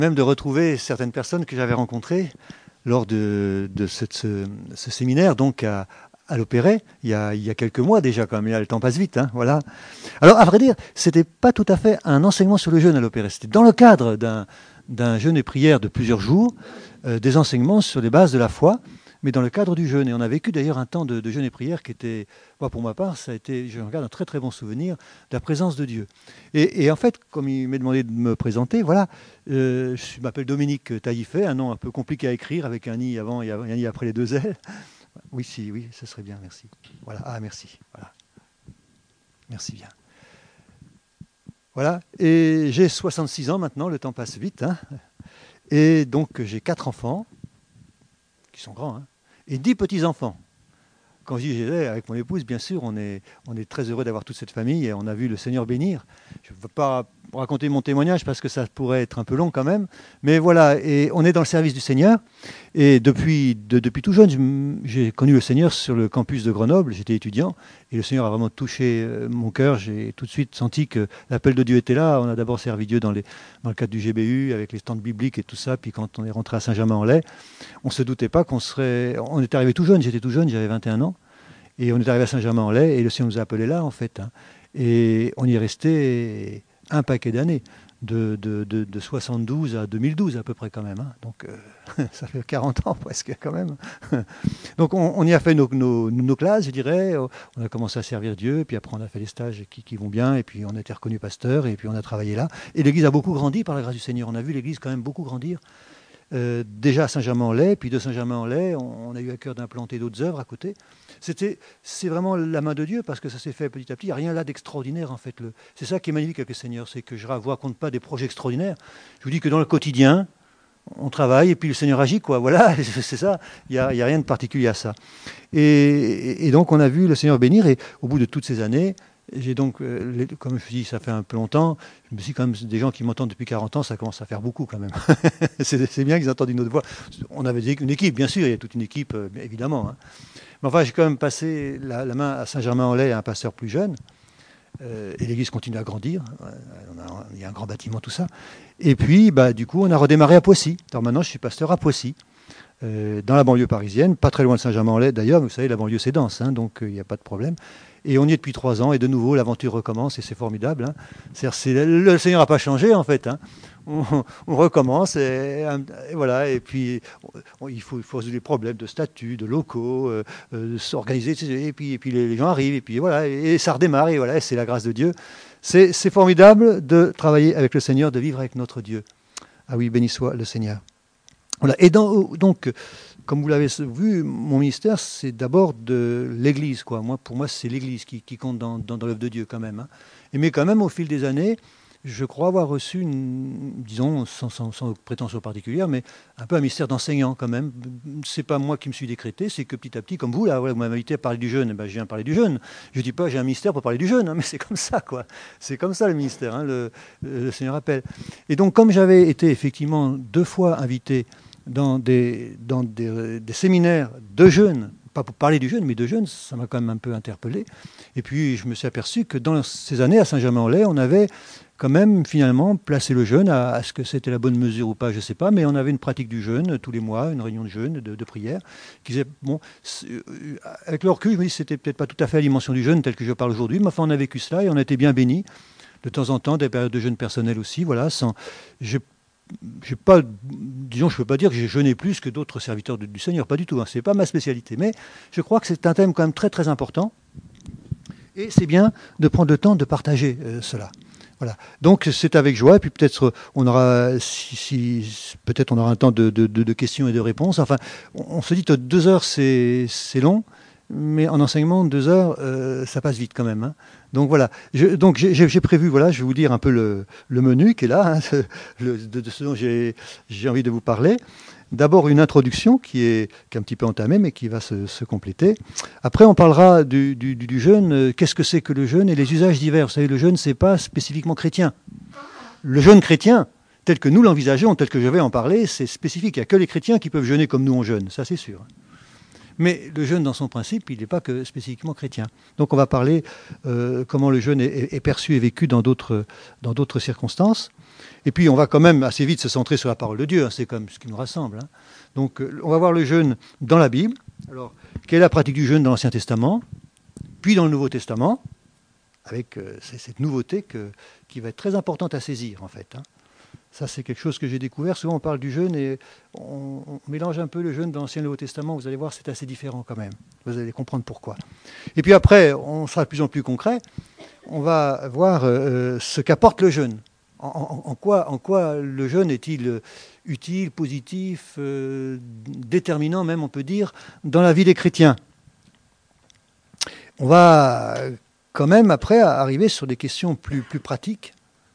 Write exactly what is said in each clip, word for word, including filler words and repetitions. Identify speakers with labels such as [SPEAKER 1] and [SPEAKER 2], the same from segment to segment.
[SPEAKER 1] Même de retrouver certaines personnes que j'avais rencontrées lors de, de cette, ce, ce séminaire, donc à, à l'Opéret, il y, a, il y a quelques mois déjà quand même, le temps passe vite, hein, voilà. Alors à vrai dire, c'était pas tout à fait un enseignement sur le jeûne à l'Opéret, c'était dans le cadre d'un, d'un jeûne et prière de plusieurs jours, euh, des enseignements sur les bases de la foi, mais dans le cadre du jeûne. Et on a vécu d'ailleurs un temps de, de jeûne et prière qui était, moi, pour ma part, ça a été, je regarde, un très très bon souvenir de la présence de Dieu. Et, et en fait, comme il m'est demandé de me présenter, voilà, euh, je m'appelle Dominique Taillifet, un nom un peu compliqué à écrire, avec un i avant et un i après les deux L. Oui, si, oui, ce serait bien, merci. Voilà, ah, merci, voilà. Merci bien. Voilà, et j'ai soixante-six ans maintenant, le temps passe vite, hein. Et donc j'ai quatre enfants, qui sont grands, hein, et dix petits-enfants. Quand j'y étais avec mon épouse, bien sûr, on est, on est très heureux d'avoir toute cette famille et on a vu le Seigneur bénir. Je ne veux pas raconter mon témoignage parce que ça pourrait être un peu long quand même. Mais voilà, et on est dans le service du Seigneur. Et depuis, de, depuis tout jeune, j'ai connu le Seigneur sur le campus de Grenoble. J'étais étudiant et le Seigneur a vraiment touché mon cœur. J'ai tout de suite senti que l'appel de Dieu était là. On a d'abord servi Dieu dans, les, dans le cadre du G B U avec les stands bibliques et tout ça. Puis quand on est rentré à Saint-Germain-en-Laye, on ne se doutait pas qu'on serait... On est arrivé tout jeune, j'étais tout jeune, j'avais vingt et un ans. Et on est arrivé à Saint-Germain-en-Laye et le Seigneur nous a appelés là, en fait. Hein. Et on y est resté un paquet d'années, de, de, de, de soixante-douze à deux mille douze à peu près quand même. Hein. Donc euh, ça fait quarante ans presque quand même. Donc on, on y a fait nos, nos, nos classes, je dirais. On a commencé à servir Dieu, puis après on a fait les stages qui, qui vont bien, et puis on a été reconnu pasteur, et puis on a travaillé là. Et l'Église a beaucoup grandi par la grâce du Seigneur. On a vu l'Église quand même beaucoup grandir. Euh, déjà à Saint-Germain-en-Laye, puis de Saint-Germain-en-Laye, on, on a eu à cœur d'implanter d'autres œuvres à côté. C'était, c'est vraiment la main de Dieu parce que ça s'est fait petit à petit. Il n'y a rien là d'extraordinaire en fait. Le, c'est ça qui est magnifique avec le Seigneur, c'est que je ne raconte pas des projets extraordinaires. Je vous dis que dans le quotidien, on travaille et puis le Seigneur agit, quoi. Voilà, c'est ça. Il n'y a, a rien de particulier à ça. Et, et donc on a vu le Seigneur bénir et au bout de toutes ces années, j'ai donc, euh, comme je dis, ça fait un peu longtemps, je me suis quand même, des gens qui m'entendent depuis quarante ans, ça commence à faire beaucoup quand même. c'est, c'est bien qu'ils entendent une autre voix. On avait une équipe, bien sûr, il y a toute une équipe, euh, évidemment. Hein. Mais enfin, j'ai quand même passé la, la main à Saint-Germain-en-Laye à un pasteur plus jeune. Euh, et l'église continue à grandir. On a, il y a un grand bâtiment, tout ça. Et puis, bah, du coup, on a redémarré à Poissy. Alors maintenant, je suis pasteur à Poissy. Euh, dans la banlieue parisienne, pas très loin de Saint-Germain-en-Laye d'ailleurs, mais vous savez, la banlieue c'est dense, hein, donc il euh, n'y a pas de problème. Et on y est depuis trois ans, et de nouveau l'aventure recommence, et c'est formidable. Hein. C'est-à-dire, c'est, le, le Seigneur n'a pas changé en fait. Hein. On, on recommence, et, et voilà, et puis on, il, faut, il faut résoudre les problèmes de statut, de locaux, euh, euh, s'organiser, et puis, et puis les, les gens arrivent, et puis voilà, et, et ça redémarre, et voilà, et c'est la grâce de Dieu. C'est, c'est formidable de travailler avec le Seigneur, de vivre avec notre Dieu. Ah oui, béni soit le Seigneur. Voilà. Et dans, donc, comme vous l'avez vu, mon ministère, c'est d'abord de l'Église, quoi. Moi, pour moi, c'est l'Église qui, qui compte dans, dans, dans l'œuvre de Dieu, quand même. Hein. Et mais quand même, au fil des années, je crois avoir reçu, une, disons, sans, sans, sans prétention particulière, mais un peu un ministère d'enseignant, quand même. C'est pas moi qui me suis décrété, c'est que petit à petit, comme vous, là, vous m'avez invité à parler du jeûne, eh ben, je viens parler du jeûne. Je dis pas, j'ai un ministère pour parler du jeûne, hein, mais c'est comme ça, quoi. C'est comme ça, le ministère, hein, le, le Seigneur appelle. Et donc, comme j'avais été, effectivement, deux fois invité dans des, dans des, des séminaires de jeunes, pas pour parler du jeûne, mais de jeunes, ça m'a quand même un peu interpellé. Et puis, je me suis aperçu que dans ces années, à Saint-Germain-en-Laye, on avait quand même, finalement, placé le jeûne à, à ce que c'était la bonne mesure ou pas, je ne sais pas, mais on avait une pratique du jeûne tous les mois, une réunion de jeûne, de, de prière, qui disait, bon, avec le recul, je me dis, c'était peut-être pas tout à fait la dimension du jeûne tel que je parle aujourd'hui, mais enfin, on a vécu cela et on a été bien bénis. De temps en temps, des périodes de jeûne personnel aussi, voilà, sans... Je, J'ai pas, disons, je ne peux pas dire que j'ai jeûné plus que d'autres serviteurs du Seigneur, pas du tout, hein, ce n'est pas ma spécialité, mais je crois que c'est un thème quand même très très important, et c'est bien de prendre le temps de partager euh, cela. Voilà. Donc c'est avec joie, et puis peut-être on aura, si, si, peut-être on aura un temps de, de, de questions et de réponses. Enfin, on, on se dit que deux heures c'est, c'est long, mais en enseignement, deux heures, euh, ça passe vite quand même. Hein. Donc voilà. Je, donc j'ai, j'ai prévu, voilà, je vais vous dire un peu le, le menu qui est là, hein, le, de, de ce dont j'ai, j'ai envie de vous parler. D'abord une introduction qui est, qui est un petit peu entamée, mais qui va se, se compléter. Après, on parlera du, du, du jeûne. Qu'est-ce que c'est que le jeûne et les usages divers. Vous savez, le jeûne, c'est pas spécifiquement chrétien. Le jeûne chrétien, tel que nous l'envisageons, tel que je vais en parler, c'est spécifique. Il n'y a que les chrétiens qui peuvent jeûner comme nous on jeûne, ça c'est sûr. Mais le jeûne, dans son principe, il n'est pas que spécifiquement chrétien. Donc on va parler euh, comment le jeûne est, est perçu et vécu dans d'autres, dans d'autres circonstances. Et puis on va quand même assez vite se centrer sur la parole de Dieu, hein, c'est comme ce qui nous rassemble. Hein. Donc euh, on va voir le jeûne dans la Bible. Alors, quelle est la pratique du jeûne dans l'Ancien Testament, puis dans le Nouveau Testament, avec euh, cette nouveauté que, qui va être très importante à saisir en fait. Hein. Ça, c'est quelque chose que j'ai découvert. Souvent, on parle du jeûne et on, on mélange un peu le jeûne dans l'Ancien et le Nouveau Testament. Vous allez voir, c'est assez différent quand même. Vous allez comprendre pourquoi. Et puis après, on sera de plus en plus concret. On va voir euh, ce qu'apporte le jeûne. En, en, en, quoi, en quoi le jeûne est-il utile, positif, euh, déterminant même, on peut dire, dans la vie des chrétiens. On va quand même, après, arriver sur des questions plus, plus pratiques.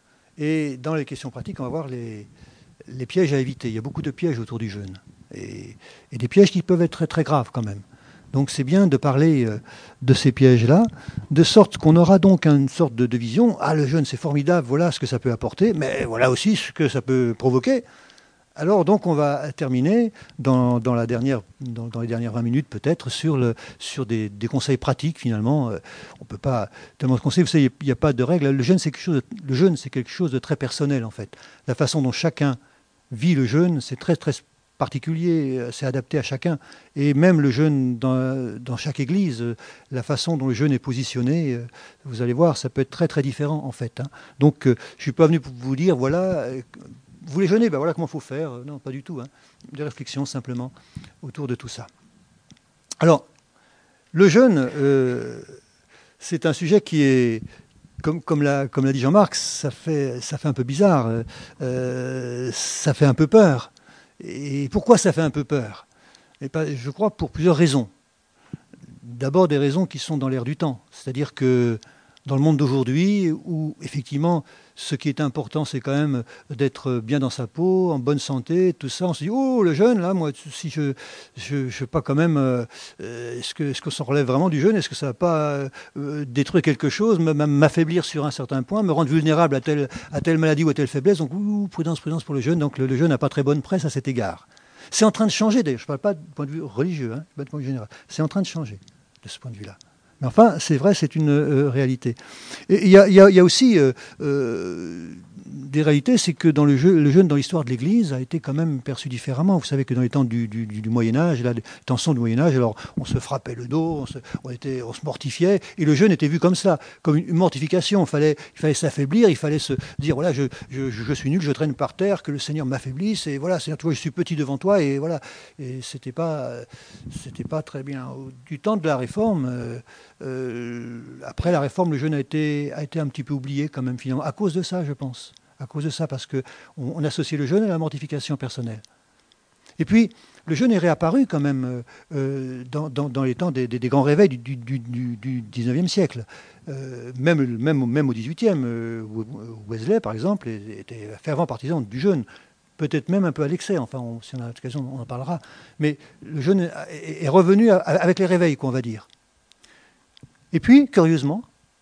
[SPEAKER 1] Et dans les questions pratiques, on va voir les, les pièges à éviter. Il y a beaucoup de pièges autour du jeûne. Et, et des pièges qui peuvent être très, très graves quand même. Donc c'est bien de parler de ces pièges-là, de sorte qu'on aura donc une sorte de, de vision. Ah, le jeûne, c'est formidable, voilà ce que ça peut apporter, mais voilà aussi ce que ça peut provoquer. Alors donc on va terminer dans, dans, la dernière, dans, dans les dernières vingt minutes peut-être sur, le, sur des, des conseils pratiques finalement. Euh, on ne peut pas tellement de conseils, vous savez, il n'y a pas de règle. Le jeûne, c'est quelque chose de, le jeûne, c'est quelque chose de très personnel en fait. La façon dont chacun vit le jeûne, c'est très très particulier, c'est adapté à chacun. Et même le jeûne dans, dans chaque église, la façon dont le jeûne est positionné, vous allez voir, ça peut être très très différent en fait. Hein. Donc je ne suis pas venu pour vous dire, voilà... Vous voulez jeûner, ben voilà comment il faut faire. Non, pas du tout. Hein. Des réflexions simplement autour de tout ça. Alors, le jeûne, euh, c'est un sujet qui est, comme, comme l'a comme l'a dit Jean-Marc, ça fait, ça fait un peu bizarre, euh, ça fait un peu peur. Et pourquoi ça fait un peu peur? Et pas, je crois pour plusieurs raisons. D'abord des raisons qui sont dans l'air du temps. C'est-à-dire que dans le monde d'aujourd'hui, où effectivement, ce qui est important, c'est quand même d'être bien dans sa peau, en bonne santé, tout ça. On se dit, oh, le jeûne, là, moi, si je ne sais pas quand même, euh, est-ce que, est-ce qu'on s'en relève vraiment du jeûne? Est-ce que ça ne va pas euh, détruire quelque chose, m'affaiblir sur un certain point, me rendre vulnérable à telle, à telle maladie ou à telle faiblesse? Donc, ouh, prudence, prudence pour le jeûne. Donc, le, le jeûne n'a pas très bonne presse à cet égard. C'est en train de changer, d'ailleurs. Je ne parle pas du point de vue religieux, hein, pas du point de vue général. C'est en train de changer, de ce point de vue-là. Mais enfin, c'est vrai, c'est une euh, réalité. Et il y, y, y a aussi euh, euh, des réalités, c'est que dans le, jeu, le jeûne dans l'histoire de l'Église a été quand même perçu différemment. Vous savez que dans les temps du, du, du Moyen-Âge, là, les tensions du Moyen-Âge, alors on se frappait le dos, on se, on, était, on se mortifiait, et le jeûne était vu comme ça, comme une mortification. Il fallait, il fallait s'affaiblir, il fallait se dire, voilà, je, je, je suis nul, je traîne par terre, que le Seigneur m'affaiblisse, et voilà, Seigneur, tu vois, je suis petit devant toi, et voilà. Et c'était pas, c'était pas très bien. Du temps de la Réforme, euh, Euh, après la réforme, le jeûne a été, a été un petit peu oublié quand même finalement, à cause de ça je pense, à cause de ça parce qu'on on associait le jeûne à la mortification personnelle. Et puis le jeûne est réapparu quand même euh, dans, dans, dans les temps des, des, des grands réveils du, du, du, du dix-neuvième siècle, euh, même, même, même au dix-huitième, euh, Wesley par exemple était fervent partisan du jeûne. Peut-être même un peu à l'excès, enfin, on, si on a l'occasion, on en parlera. Mais le jeûne est, est revenu avec les réveils, qu'on va dire. Et puis, curieusement,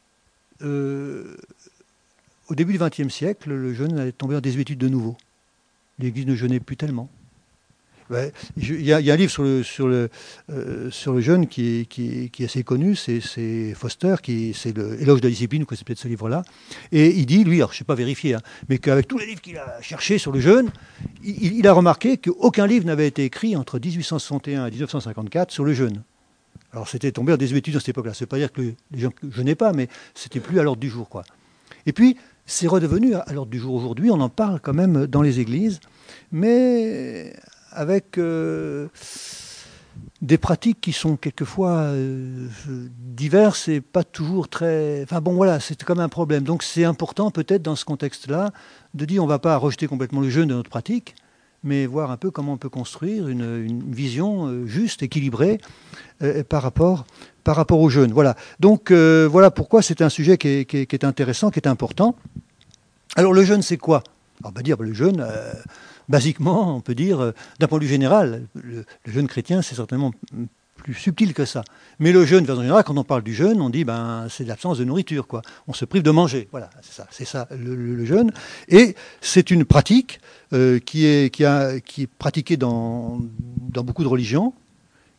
[SPEAKER 1] euh, au début du vingtième siècle, le jeûne est tombé en désuétude de nouveau. L'Église ne jeûnait plus tellement. Ouais, il y, y a un livre sur le, sur le, euh, sur le jeûne qui est, qui est, qui est assez connu, c'est, c'est Foster, qui, c'est l'Éloge de la discipline, vous connaissez peut-être ce livre-là. Et il dit, lui, alors je ne sais pas vérifier, hein, mais qu'avec tous les livres qu'il a cherchés sur le jeûne, il, il a remarqué qu'aucun livre n'avait été écrit entre dix-huit cent soixante et un et dix-neuf cent cinquante-quatre sur le jeûne. Alors c'était tombé en désuétude à cette époque-là. Ça ne veut pas dire que les gens ne jeûnaient pas, mais c'était plus à l'ordre du jour, quoi. Et puis, c'est redevenu à l'ordre du jour aujourd'hui. On en parle quand même dans les églises, mais avec euh, des pratiques qui sont quelquefois euh, diverses et pas toujours très... Enfin bon, voilà, c'est quand même un problème. Donc c'est important peut-être dans ce contexte-là de dire on ne va pas rejeter complètement le jeûne de notre pratique, mais voir un peu comment on peut construire une, une vision euh, juste, équilibrée euh, par, rapport, par rapport au jeûne. Voilà. Donc euh, voilà pourquoi c'est un sujet qui est, qui, est, qui est intéressant, qui est important. Alors le jeûne, c'est quoi? On va dire le jeûne, euh, basiquement, on peut dire, euh, d'un point de vue général, le, le jeûne chrétien, c'est certainement plus subtil que ça. Mais le jeûne, en général, quand on parle du jeûne, on dit ben c'est l'absence de nourriture, quoi. On se prive de manger. Voilà, c'est ça, c'est ça le, le, le jeûne. Et c'est une pratique euh, qui, est, qui, a, qui est pratiquée dans, dans beaucoup de religions,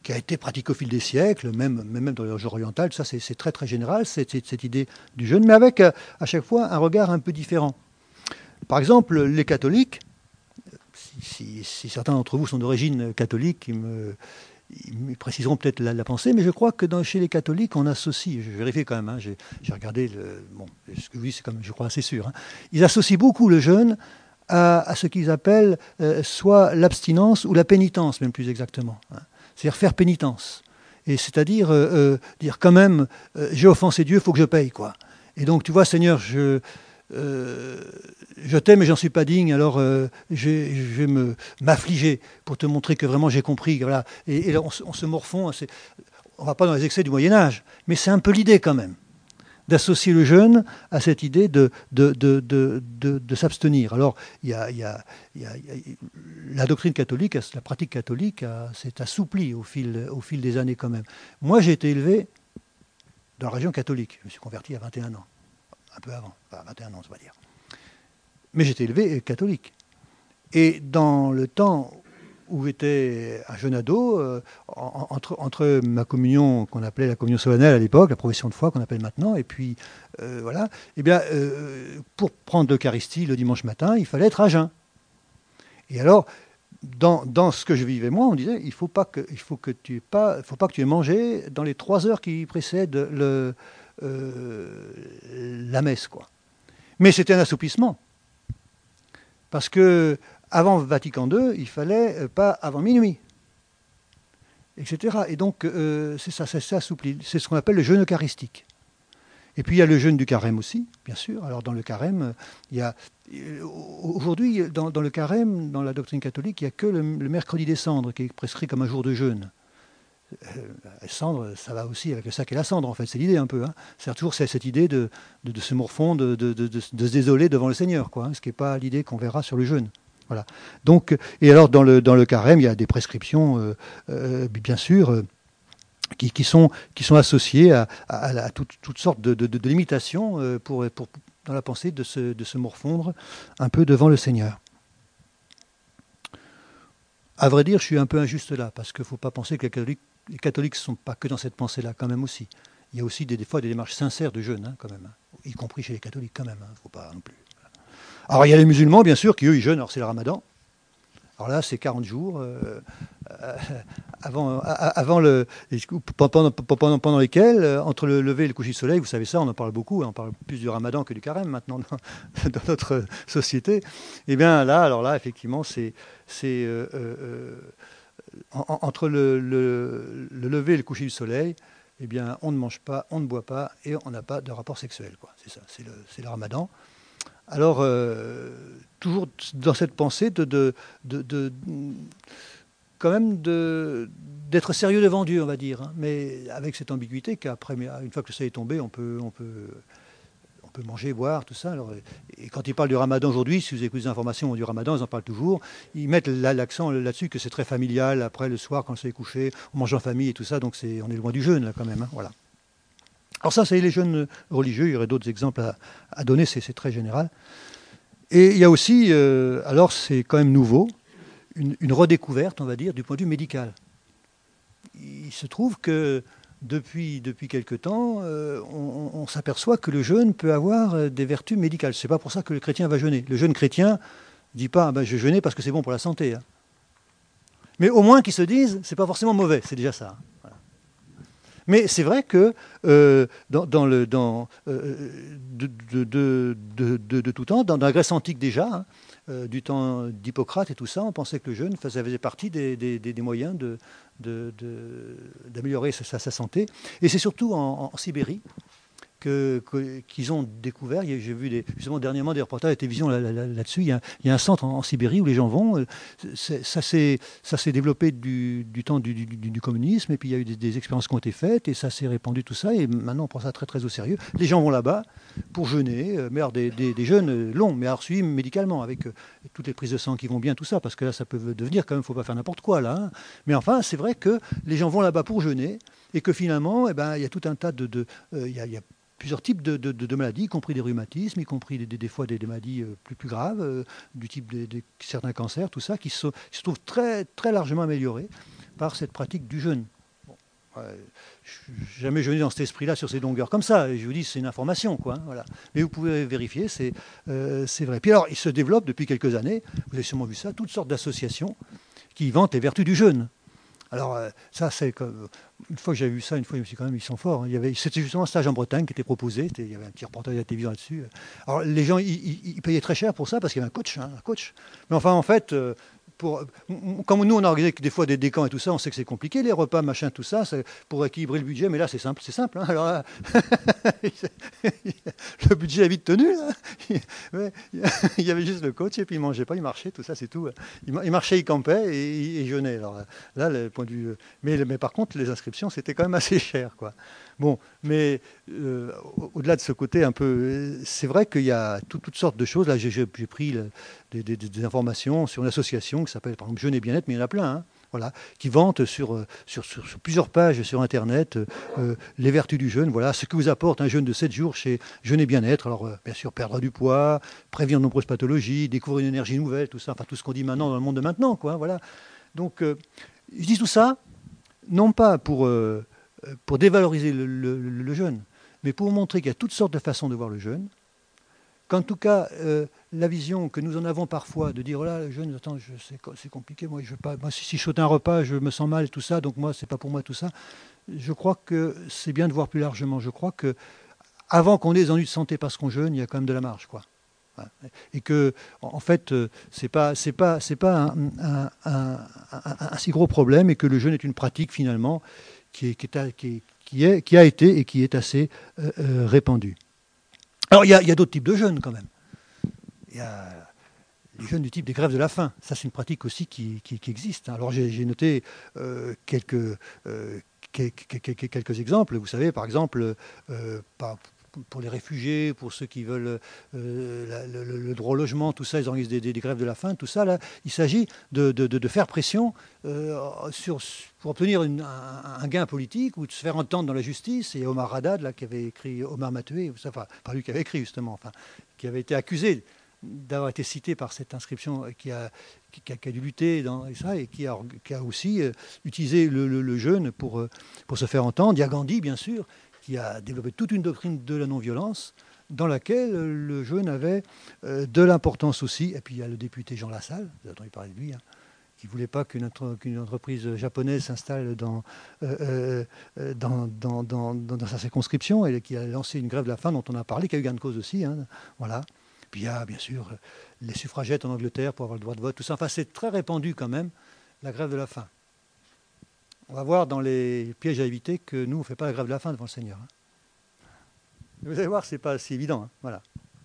[SPEAKER 1] qui a été pratiquée au fil des siècles, même, même dans les religions orientales, ça c'est très très général, cette, cette idée du jeûne, mais avec à, à chaque fois un regard un peu différent. Par exemple, les catholiques, si, si, si certains d'entre vous sont d'origine catholique, ils me, ils me préciseront peut-être la, la pensée, mais je crois que dans, chez les catholiques, on associe, je vérifie quand même, hein, j'ai regardé, le, bon, ce que je dis, c'est quand même, je crois, assez sûr, hein, ils associent beaucoup le jeûne à, à ce qu'ils appellent euh, soit l'abstinence ou la pénitence, même plus exactement. Hein. C'est-à-dire faire pénitence. Et c'est-à-dire euh, euh, dire quand même, euh, j'ai offensé Dieu, il faut que je paye, quoi. Et donc, tu vois, Seigneur, je, euh, je t'aime et j'en suis pas digne, alors euh, je, je vais me m'affliger pour te montrer que vraiment j'ai compris. Voilà. Et, et là, on, on se morfond. On ne va pas dans les excès du Moyen-Âge, mais c'est un peu l'idée quand même, d'associer le jeûne à cette idée de, de, de, de, de, de s'abstenir. Alors, il y a, y a, y a, y a, la doctrine catholique, la pratique catholique s'est assouplie au fil, au fil des années quand même. Moi, j'ai été élevé dans la région catholique. Je me suis converti à vingt et un ans, un peu avant, enfin vingt et un ans, on va dire. Mais j'étais élevé catholique. Et dans le temps où j'étais un jeune ado, euh, entre, entre ma communion qu'on appelait la communion solennelle à l'époque, la profession de foi qu'on appelle maintenant, et puis euh, voilà, eh bien, euh, pour prendre l'Eucharistie le dimanche matin, il fallait être à jeun. Et alors, dans, dans ce que je vivais moi, on disait, il faut pas que, il faut que tu pas, faut pas que tu aies mangé dans les trois heures qui précèdent le, euh, la messe, quoi. Mais c'était un assouplissement, parce que avant Vatican deux, il fallait euh, pas avant minuit, et cetera. Et donc, euh, c'est ça, c'est assoupli. C'est ce qu'on appelle le jeûne eucharistique. Et puis, il y a le jeûne du carême aussi, bien sûr. Alors, dans le carême, il y a... Aujourd'hui, dans, dans le carême, dans la doctrine catholique, il n'y a que le, le mercredi des cendres qui est prescrit comme un jour de jeûne. Euh, cendre, ça va aussi avec le sac et la cendre, en fait. C'est l'idée un peu. Hein. C'est toujours cette idée de, de, de se morfondre, de, de, de, de, de se désoler devant le Seigneur, quoi, hein, ce qui n'est pas l'idée qu'on verra sur le jeûne. Voilà. Donc, et alors dans le, dans le carême, il y a des prescriptions, euh, euh, bien sûr, euh, qui, qui, sont, qui sont associées à, à, à toutes, toutes sortes de, de, de limitations euh, pour, pour, dans la pensée de se, de se morfondre un peu devant le Seigneur. À vrai dire, je suis un peu injuste là, parce qu'il ne faut pas penser que les catholiques les catholiques ne sont pas que dans cette pensée-là, quand même aussi. Il y a aussi des, des fois des démarches sincères de jeûne, hein, quand même, hein, y compris chez les catholiques, quand même. Il hein, ne faut pas non plus. Alors il y a les musulmans, bien sûr, qui eux, ils jeûnent, alors c'est le ramadan. Alors là, c'est quarante jours euh, euh, avant, avant le, pendant, pendant, pendant lesquels, euh, entre le lever et le coucher du soleil, vous savez ça, on en parle beaucoup, hein, on parle plus du ramadan que du carême maintenant dans, dans notre société. Et bien là, alors là, effectivement, c'est euh, euh, en, entre le, le, le lever et le coucher du soleil, eh bien, on ne mange pas, on ne boit pas et on n'a pas de rapport sexuel. C'est ça, c'est le, le ramadan. Alors, euh, toujours dans cette pensée de, de, de, de quand même d'être sérieux devant Dieu, on va dire, hein, mais avec cette ambiguïté qu'après, une fois que le soleil est tombé, on peut, on peut, on peut manger, boire, tout ça. Alors, et quand ils parlent du ramadan aujourd'hui, si vous écoutez des informations du ramadan, ils en parlent toujours, ils mettent l'accent là-dessus que c'est très familial, après le soir, quand le soleil est couché, on mange en famille et tout ça, donc est, on est loin du jeûne, là, quand même, hein, voilà. Alors ça, c'est les jeûnes religieux, il y aurait d'autres exemples à, à donner, c'est très général. Et il y a aussi, euh, alors c'est quand même nouveau, une, une redécouverte, on va dire, du point de vue médical. Il se trouve que depuis, depuis quelque temps, euh, on, on s'aperçoit que le jeûne peut avoir des vertus médicales. Ce n'est pas pour ça que le chrétien va jeûner. Le jeûne chrétien ne dit pas ah ben, « je vais jeûner parce que c'est bon pour la santé hein. ». Mais au moins qu'ils se disent « c'est pas forcément mauvais », c'est déjà ça. Voilà. Mais c'est vrai que euh, dans, dans le, dans, euh, de, de, de, de, de, de tout temps, dans, dans la Grèce antique déjà, hein, euh, du temps d'Hippocrate et tout ça, on pensait que le jeûne faisait partie des, des, des, des moyens d'améliorer de, de, sa, sa santé. Et c'est surtout en, en Sibérie qu'ils qu ont découvert, j'ai vu des, justement dernièrement des reportages à la télévision là-dessus, là, là, il, il y a un centre en, en Sibérie où les gens vont, ça s'est développé du, du temps du, du, du communisme, et puis il y a eu des, des expériences qui ont été faites, et ça s'est répandu tout ça, et maintenant on prend ça très très au sérieux. Les gens vont là-bas pour jeûner, mais alors des, des, des jeûnes longs, mais alors suivis médicalement, avec euh, toutes les prises de sang qui vont bien, tout ça, parce que là ça peut devenir quand même, il ne faut pas faire n'importe quoi là. Hein. Mais enfin, c'est vrai que les gens vont là-bas pour jeûner, et que finalement, eh ben, il y a tout un tas de... de euh, y a, y a plusieurs types de, de, de maladies, y compris des rhumatismes, y compris des, des, des fois des, des maladies plus, plus graves, euh, du type de, de certains cancers, tout ça, qui se, qui se trouvent très, très largement améliorés par cette pratique du jeûne. Ouais, je- jamais jeûné dans cet esprit-là sur ces longueurs comme ça. Et je vous dis, c'est une information, quoi. Hein, voilà. Mais vous pouvez vérifier, c'est euh, c'est vrai. Puis alors, il se développe depuis quelques années, vous avez sûrement vu ça, toutes sortes d'associations qui vantent les vertus du jeûne. Alors, euh, ça, c'est comme. Une fois que j'ai vu ça, une fois, je me suis dit, quand même, ils sont forts. Hein. Il y avait, c'était justement un stage en Bretagne qui était proposé. C'était- il y avait un petit reportage à la télévision là-dessus. Alors, les gens, ils, ils- ils payaient très cher pour ça parce qu'il y avait un coach, hein, un coach. Mais enfin, en fait, euh, pour, comme nous, on a organisé des fois des décans et tout ça, on sait que c'est compliqué, les repas, machin, tout ça, c'est pour équilibrer le budget. Mais là, c'est simple, c'est simple. Hein. Alors là, le budget a vite tenu. Là. Ouais, il y avait juste le coach et puis il mangeait pas, il marchait, tout ça, c'est tout. Il, il marchait, il campait et il, il jeûnait. Alors là, le point de vue. Mais, mais par contre, les inscriptions, c'était quand même assez cher, quoi. Bon, mais euh, au-delà de ce côté un peu, c'est vrai qu'il y a tout, toutes sortes de choses. Là, j'ai j'ai pris le, des, des, des, informations sur une association qui s'appelle, par exemple, Jeûne et Bien-être, mais il y en a plein. Hein. Voilà, qui vante sur, sur, sur, sur plusieurs pages sur Internet euh, les vertus du jeûne, voilà, ce que vous apporte un jeûne de sept jours chez Jeûne et Bien-être. Alors, euh, bien sûr, perdre du poids, prévenir de nombreuses pathologies, découvrir une énergie nouvelle, tout ça, enfin tout ce qu'on dit maintenant dans le monde de maintenant, quoi, voilà. Donc, euh, je dis tout ça, non pas pour, euh, pour dévaloriser le, le, le jeûne, mais pour montrer qu'il y a toutes sortes de façons de voir le jeûne, qu'en tout cas, euh, la vision que nous en avons parfois de dire, oh là, le jeûne, attends, je, c'est, c'est compliqué, moi, je veux pas, moi si, si je saute un repas, je me sens mal, tout ça, donc moi, c'est pas pour moi tout ça. Je crois que c'est bien de voir plus largement. Je crois que avant qu'on ait des ennuis de santé parce qu'on jeûne, il y a quand même de la marge, quoi. Et que, en fait, c'est pas, c'est pas, c'est pas un, un, un, un, un si gros problème, et que le jeûne est une pratique finalement qui, est, qui, est, qui, est, qui, est, qui a été et qui est assez euh, euh, répandue. Alors, il y a, il y a d'autres types de jeûnes quand même. Il y a les jeûnes du type des grèves de la faim. Ça, c'est une pratique aussi qui, qui, qui existe. Alors, j'ai, j'ai noté euh, quelques, euh, quelques, quelques, quelques exemples. Vous savez, par exemple, euh, par, pour les réfugiés, pour ceux qui veulent euh, la, le, le droit au logement, tout ça, ils organisent des, des, des grèves de la faim, tout ça, là, il s'agit de, de, de faire pression euh, sur, pour obtenir une, un, un gain politique ou de se faire entendre dans la justice. Et Omar Haddad, là, qui avait écrit, Omar Mateué, enfin, pas lui qui avait écrit justement, enfin, qui avait été accusé d'avoir été cité par cette inscription, qui a, qui a, qui a dû lutter dans ça, et qui a, qui a aussi euh, utilisé le, le, le jeûne pour, euh, pour se faire entendre. Il y a Gandhi, bien sûr, qui a développé toute une doctrine de la non-violence, dans laquelle le jeûne avait euh, de l'importance aussi. Et puis il y a le député Jean Lassalle, vous avez entendu parler de lui, hein, qui ne voulait pas qu'une, qu'une entreprise japonaise s'installe dans, euh, euh, dans, dans, dans, dans sa circonscription, et qui a lancé une grève de la faim dont on a parlé, qui a eu gain de cause aussi. Hein, voilà. Puis il y a bien sûr les suffragettes en Angleterre pour avoir le droit de vote, tout ça. Enfin, c'est très répandu quand même, la grève de la faim. On va voir dans les pièges à éviter que nous, on ne fait pas la grève de la faim devant le Seigneur. Hein. Vous allez voir, ce n'est pas si évident. Hein. Voilà.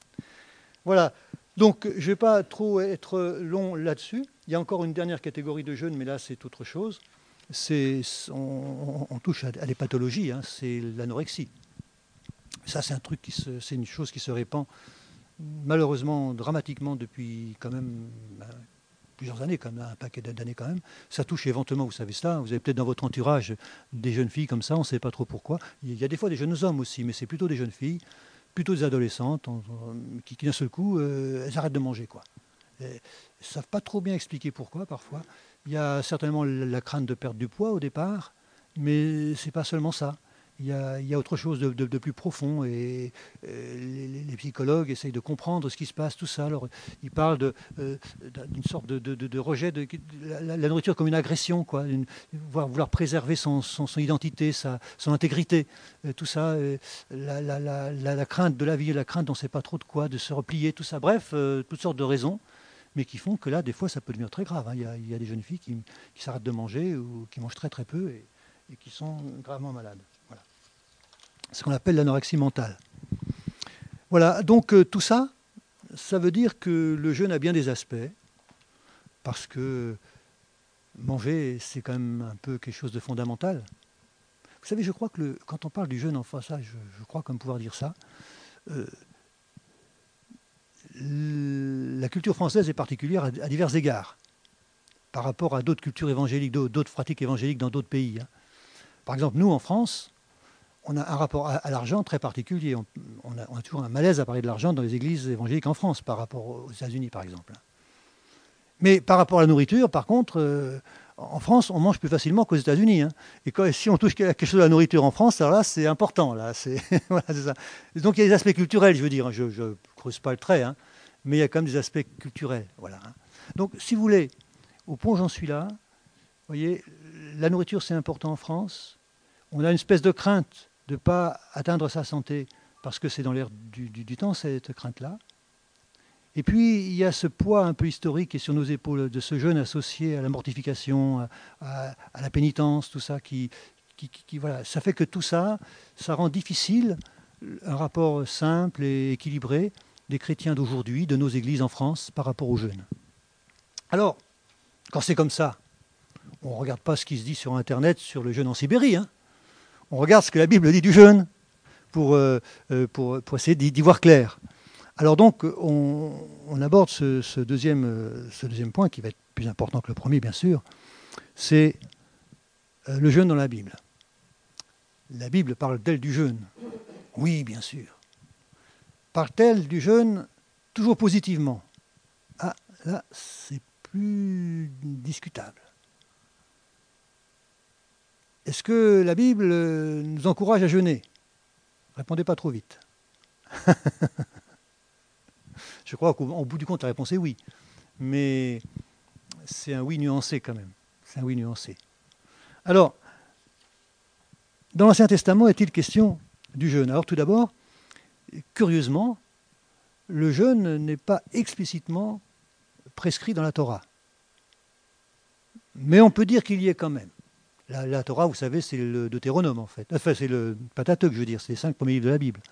[SPEAKER 1] Voilà. Donc, je ne vais pas trop être long là-dessus. Il y a encore une dernière catégorie de jeûne, mais là, c'est autre chose. C'est, on, on touche à des pathologies, hein, c'est l'anorexie. Ça, c'est un truc qui se, c'est une chose qui se répand malheureusement dramatiquement depuis quand même ben, plusieurs années, quand même, un paquet d'années quand même. Ça touche éventuellement, vous savez cela, vous avez peut-être dans votre entourage des jeunes filles comme ça, on ne sait pas trop pourquoi. Il y a des fois des jeunes hommes aussi, mais c'est plutôt des jeunes filles, plutôt des adolescentes, on, on, qui, qui d'un seul coup, euh, elles arrêtent de manger, quoi. Et, elles ne savent pas trop bien expliquer pourquoi, parfois. Il y a certainement la, la crainte de perdre du poids au départ, mais c'est pas seulement ça. Il y, a, il y a autre chose de, de, de plus profond, et, et les, les, psychologues essayent de comprendre ce qui se passe, tout ça. Alors, ils parlent de, euh, d'une sorte de, de, de rejet de, de la, la nourriture comme une agression, quoi, une, vouloir, vouloir préserver son, son, son identité, sa, son intégrité, euh, tout ça, euh, la, la, la, la, la crainte de la vie, la crainte on ne sait pas trop de quoi, de se replier, tout ça. Bref, euh, toutes sortes de raisons, mais qui font que là, des fois, ça peut devenir très grave. Hein. Il y a, il y a des jeunes filles qui, qui s'arrêtent de manger ou qui mangent très très peu et, et qui sont gravement malades. Voilà. Ce qu'on appelle l'anorexie mentale. Voilà, donc euh, tout ça, ça veut dire que le jeûne a bien des aspects, parce que manger, c'est quand même un peu quelque chose de fondamental. Vous savez, je crois que le, quand on parle du jeûne, enfin ça, je, je crois comme pouvoir dire ça, euh, la culture française est particulière à, à divers égards, par rapport à d'autres cultures évangéliques, d'autres pratiques évangéliques dans d'autres pays. Hein. Par exemple, nous, en France, on a un rapport à, à l'argent très particulier. On, on, a, on a toujours un malaise à parler de l'argent dans les églises évangéliques en France, par rapport aux États-Unis, par exemple. Mais par rapport à la nourriture, par contre, euh, En France, on mange plus facilement qu'aux États-Unis. Hein. Et quand, si on touche quelque chose à la nourriture en France, alors là, c'est important. Là, c'est, voilà, c'est ça. Et donc il y a des aspects culturels, je veux dire. Je ne creuse pas le trait, hein, mais il y a quand même des aspects culturels. Voilà. Donc, si vous voulez, au point où j'en suis là, vous voyez, la nourriture, c'est important en France. On a une espèce de crainte de ne pas atteindre sa santé parce que c'est dans l'air du, du, du temps, cette crainte-là. Et puis, il y a ce poids un peu historique qui est sur nos épaules de ce jeûne associé à la mortification, à, à, à la pénitence, tout ça, qui, qui, qui, qui, voilà. Ça fait que tout ça, ça rend difficile un rapport simple et équilibré des chrétiens d'aujourd'hui, de nos églises en France, par rapport au jeûne. Alors, quand c'est comme ça, on ne regarde pas ce qui se dit sur Internet sur le jeûne en Sibérie. Hein. On regarde ce que la Bible dit du jeûne pour, euh, pour, pour essayer d'y voir clair. Alors donc, on, on aborde ce, ce, deuxième, ce deuxième point, qui va être plus important que le premier, bien sûr, c'est le jeûne dans la Bible. La Bible parle d'elle du jeûne. Oui, bien sûr. Parle-t-elle du jeûne toujours positivement? Ah, là, c'est plus discutable. Est-ce que la Bible nous encourage à jeûner? Répondez pas trop vite. Je crois qu'au bout du compte, la réponse est oui. Mais c'est un oui nuancé quand même. C'est un oui nuancé. Alors, dans l'Ancien Testament, est-il question du jeûne? Alors tout d'abord, curieusement, le jeûne n'est pas explicitement prescrit dans la Torah. Mais on peut dire qu'il y est quand même. La, la Torah, vous savez, c'est le Deutéronome en fait. Enfin, c'est le Pentateuque, je veux dire, c'est les cinq premiers livres de la Bible.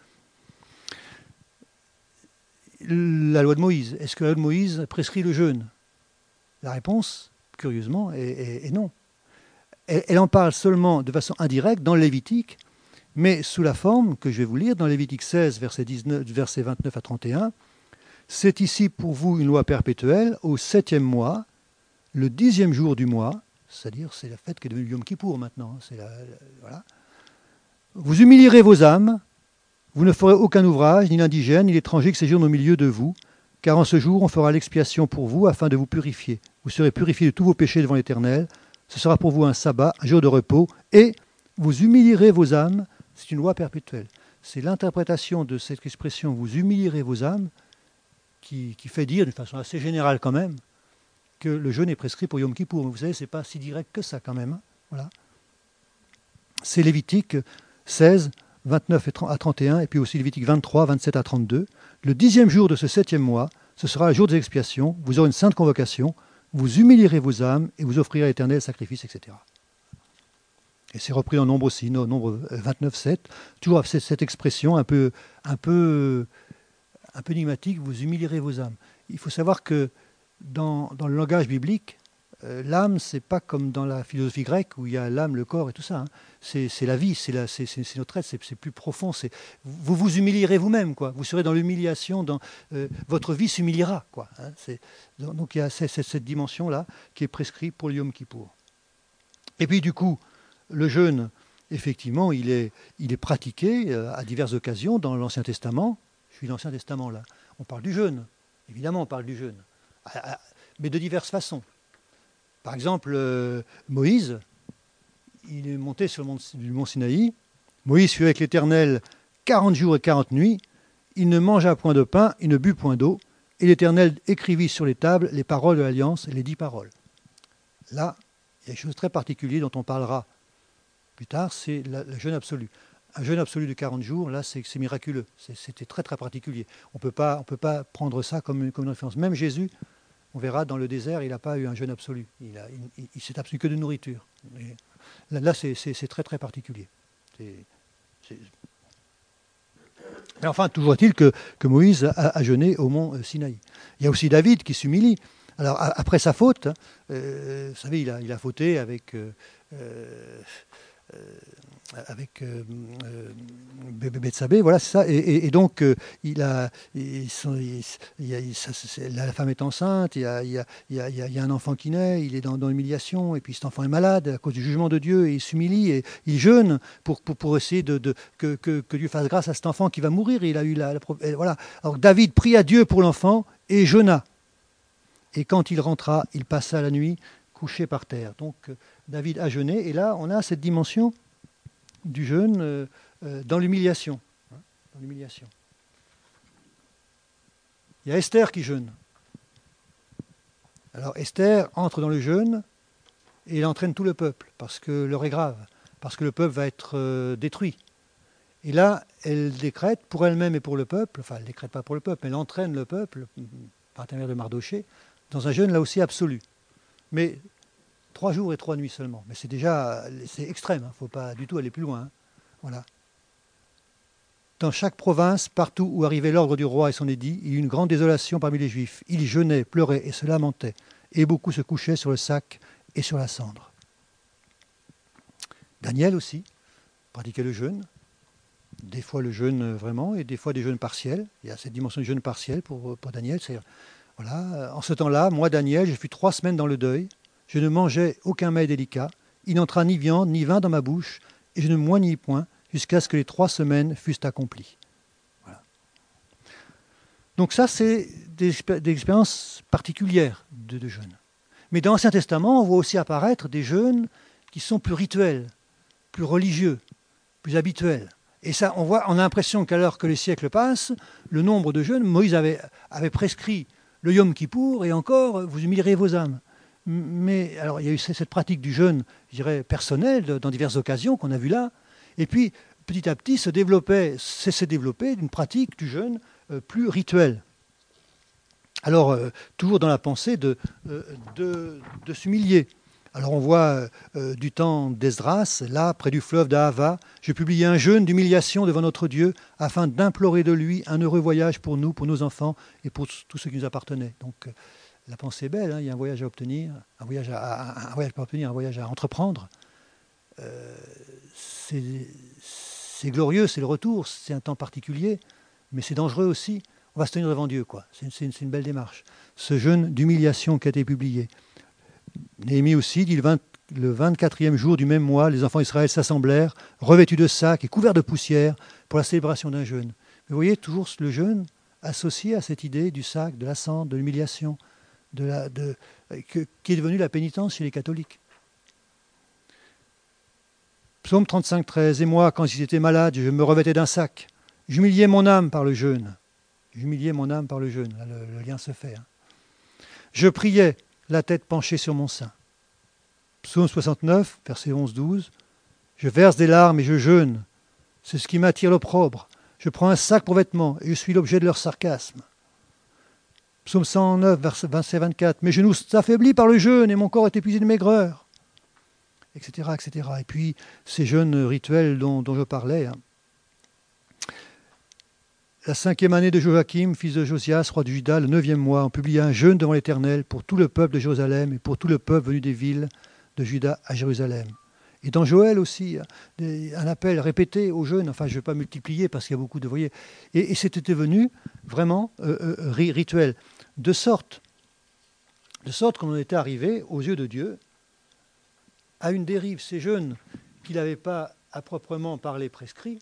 [SPEAKER 1] La loi de Moïse, est-ce que la loi de Moïse prescrit le jeûne? La réponse, curieusement, est, est, est non. Elle, elle en parle seulement de façon indirecte dans le Lévitique, mais sous la forme que je vais vous lire dans Lévitique seize, versets, dix-neuf, versets vingt-neuf à trente et un. C'est ici pour vous une loi perpétuelle, au septième mois, le dixième jour du mois, c'est-à-dire c'est la fête qui est devenue Yom Kippour maintenant. C'est la, la, voilà. Vous humilierez vos âmes. Vous ne ferez aucun ouvrage, ni l'indigène, ni l'étranger qui séjourne au milieu de vous, car en ce jour on fera l'expiation pour vous afin de vous purifier. Vous serez purifiés de tous vos péchés devant l'Éternel. Ce sera pour vous un sabbat, un jour de repos, et vous humilierez vos âmes. C'est une loi perpétuelle. C'est l'interprétation de cette expression « vous humilierez vos âmes » qui, qui fait dire, d'une façon assez générale quand même, que le jeûne est prescrit pour Yom Kippour. Mais vous savez, ce n'est pas si direct que ça quand même. Hein. Voilà. C'est Lévitique seize, vingt-neuf à trente et un, et puis aussi Lévitique vingt-trois, vingt-sept à trente-deux. Le dixième jour de ce septième mois, ce sera le jour des expiations, vous aurez une sainte convocation, vous humilierez vos âmes et vous offrirez à l'Éternel sacrifice, et cetera. Et c'est repris dans Nombre aussi, Nombre vingt-neuf, sept, toujours cette, cette expression un peu, un, peu, un peu énigmatique, vous humilierez vos âmes. Il faut savoir que dans, dans le langage biblique, Euh, l'âme, c'est pas comme dans la philosophie grecque où il y a l'âme, le corps et tout ça. Hein. C'est, c'est la vie, c'est, la, c'est, c'est, c'est notre être, c'est, c'est plus profond. C'est, vous vous humilierez vous-même, quoi. Vous serez dans l'humiliation, dans, euh, votre vie s'humiliera, quoi. Hein. C'est, donc il y a cette, cette dimension-là qui est prescrite pour le Yom Kippour. Et puis du coup, le jeûne, effectivement, il est, il est pratiqué euh, à diverses occasions dans l'Ancien Testament. Je suis dans l'Ancien Testament là. On parle du jeûne, évidemment, on parle du jeûne, à, à, mais de diverses façons. Par exemple, euh, Moïse, il est monté sur le mont, le mont Sinaï. Moïse fut avec l'Éternel quarante jours et quarante nuits. Il ne mangea point de pain, il ne but point d'eau. Et l'Éternel écrivit sur les tables les paroles de l'Alliance, les dix paroles. Là, il y a quelque chose de très particulier dont on parlera plus tard, c'est la, le jeûne absolu. Un jeûne absolu de quarante jours, là, c'est, c'est miraculeux. C'est, c'était très, très particulier. On peut pas, on peut pas prendre ça comme une, comme une référence. Même Jésus, on verra, dans le désert, il n'a pas eu un jeûne absolu. Il, a, il, il, il s'est abstenu que de nourriture. Et là, là c'est, c'est, c'est très, très particulier. C'est, c'est... Mais enfin, toujours est-il que, que Moïse a, a jeûné au mont Sinaï. Il y a aussi David qui s'humilie. Alors, a, après sa faute, euh, vous savez, il a, il a fauté avec... Euh, euh, avec euh, euh, Bethsabée, voilà, c'est ça. Et, et, et donc, euh, il a, il, il, il, ça, la femme est enceinte, il y, a, il, y a, il, y a, il y a un enfant qui naît, il est dans, dans l'humiliation, et puis cet enfant est malade à cause du jugement de Dieu, et il s'humilie, et il jeûne pour, pour, pour essayer de, de que, que, que Dieu fasse grâce à cet enfant qui va mourir. Et il a eu la, la, voilà. Alors David prie à Dieu pour l'enfant et jeûna. Et quand il rentra, il passa la nuit couché par terre. Donc euh, David a jeûné, et là on a cette dimension du jeûne euh, euh, dans l'humiliation. Hein, dans l'humiliation. Il y a Esther qui jeûne. Alors Esther entre dans le jeûne et elle entraîne tout le peuple, parce que l'heure est grave, parce que le peuple va être euh, détruit. Et là, elle décrète pour elle-même et pour le peuple, enfin elle ne décrète pas pour le peuple, mais elle entraîne le peuple, par l'intermédiaire de Mardochée, dans un jeûne là aussi absolu. Mais trois jours et trois nuits seulement. Mais c'est déjà, c'est extrême, il hein, ne faut pas du tout aller plus loin. Hein. Voilà. Dans chaque province, partout où arrivait l'ordre du roi et son édit, il y eut une grande désolation parmi les Juifs. Ils jeûnaient, pleuraient et se lamentaient. Et beaucoup se couchaient sur le sac et sur la cendre. Daniel aussi pratiquait le jeûne. Des fois le jeûne vraiment et des fois des jeûnes partiels. Il y a cette dimension de jeûne partiel pour, pour Daniel. C'est, voilà, en ce temps-là, moi, Daniel, je fus trois semaines dans le deuil. Je ne mangeais aucun mets délicat. Il n'entra ni viande ni vin dans ma bouche et je ne moignis point jusqu'à ce que les trois semaines fussent accomplies. Voilà. Donc ça, c'est des, des expériences particulières de, de jeûne. Mais dans l'Ancien Testament, on voit aussi apparaître des jeûnes qui sont plus rituels, plus religieux, plus habituels. Et ça, on, voit, on a l'impression qu'à l'heure que les siècles passent, le nombre de jeûnes, Moïse avait, avait prescrit le Yom Kippour, et encore, vous humilierez vos âmes. Mais alors, il y a eu cette pratique du jeûne, je dirais, personnel, dans diverses occasions qu'on a vues là. Et puis, petit à petit, se développait, s'est développé une pratique du jeûne euh, plus rituelle. Alors, euh, toujours dans la pensée de, euh, de, de s'humilier. Alors, on voit euh, du temps d'Esdras, là, près du fleuve d'Ahava, je publiais un jeûne d'humiliation devant notre Dieu, afin d'implorer de lui un heureux voyage pour nous, pour nos enfants et pour tous ceux qui nous appartenaient. Donc, euh, la pensée est belle, hein, il y a un voyage à obtenir, un voyage à, à, un voyage à obtenir, un voyage à entreprendre. Euh, c'est, c'est glorieux, c'est le retour, c'est un temps particulier, mais c'est dangereux aussi. On va se tenir devant Dieu, quoi. C'est, c'est, une, c'est une belle démarche. Ce jeûne d'humiliation qui a été publié. Néhémie aussi dit le, vingt, le vingt-quatrième jour du même mois, les enfants d'Israël s'assemblèrent, revêtus de sacs et couverts de poussière, pour la célébration d'un jeûne. Mais vous voyez, toujours le jeûne associé à cette idée du sac, de la cendre, de l'humiliation, de la, de, que, qui est devenue la pénitence chez les catholiques. Psaume trente-cinq, treize. Et moi, quand ils étaient malades, je me revêtais d'un sac. J'humiliais mon âme par le jeûne. J'humiliais mon âme par le jeûne. Là, le, le lien se fait. Hein. Je priais, la tête penchée sur mon sein. Psaume soixante-neuf, versets onze douze. Je verse des larmes et je jeûne. C'est ce qui m'attire l'opprobre. Je prends un sac pour vêtements et je suis l'objet de leur sarcasme. Psaume cent neuf, verset vingt-quatre. Mes genoux s'affaiblis par le jeûne et mon corps est épuisé de maigreur. Etc., et cetera. Et puis, ces jeûnes rituels dont, dont je parlais. Hein. La cinquième année de Joachim, fils de Josias, roi de Juda, le neuvième mois, on publia un jeûne devant l'Éternel pour tout le peuple de Jérusalem et pour tout le peuple venu des villes de Juda à Jérusalem. Et dans Joël aussi, un appel répété au jeûne, enfin je ne vais pas multiplier parce qu'il y a beaucoup de... Vous voyez, et, et c'était devenu vraiment euh, euh, rituel. De sorte, de sorte qu'on en était arrivé aux yeux de Dieu à une dérive. Ces jeûnes qu'il n'avait pas à proprement parler prescrits,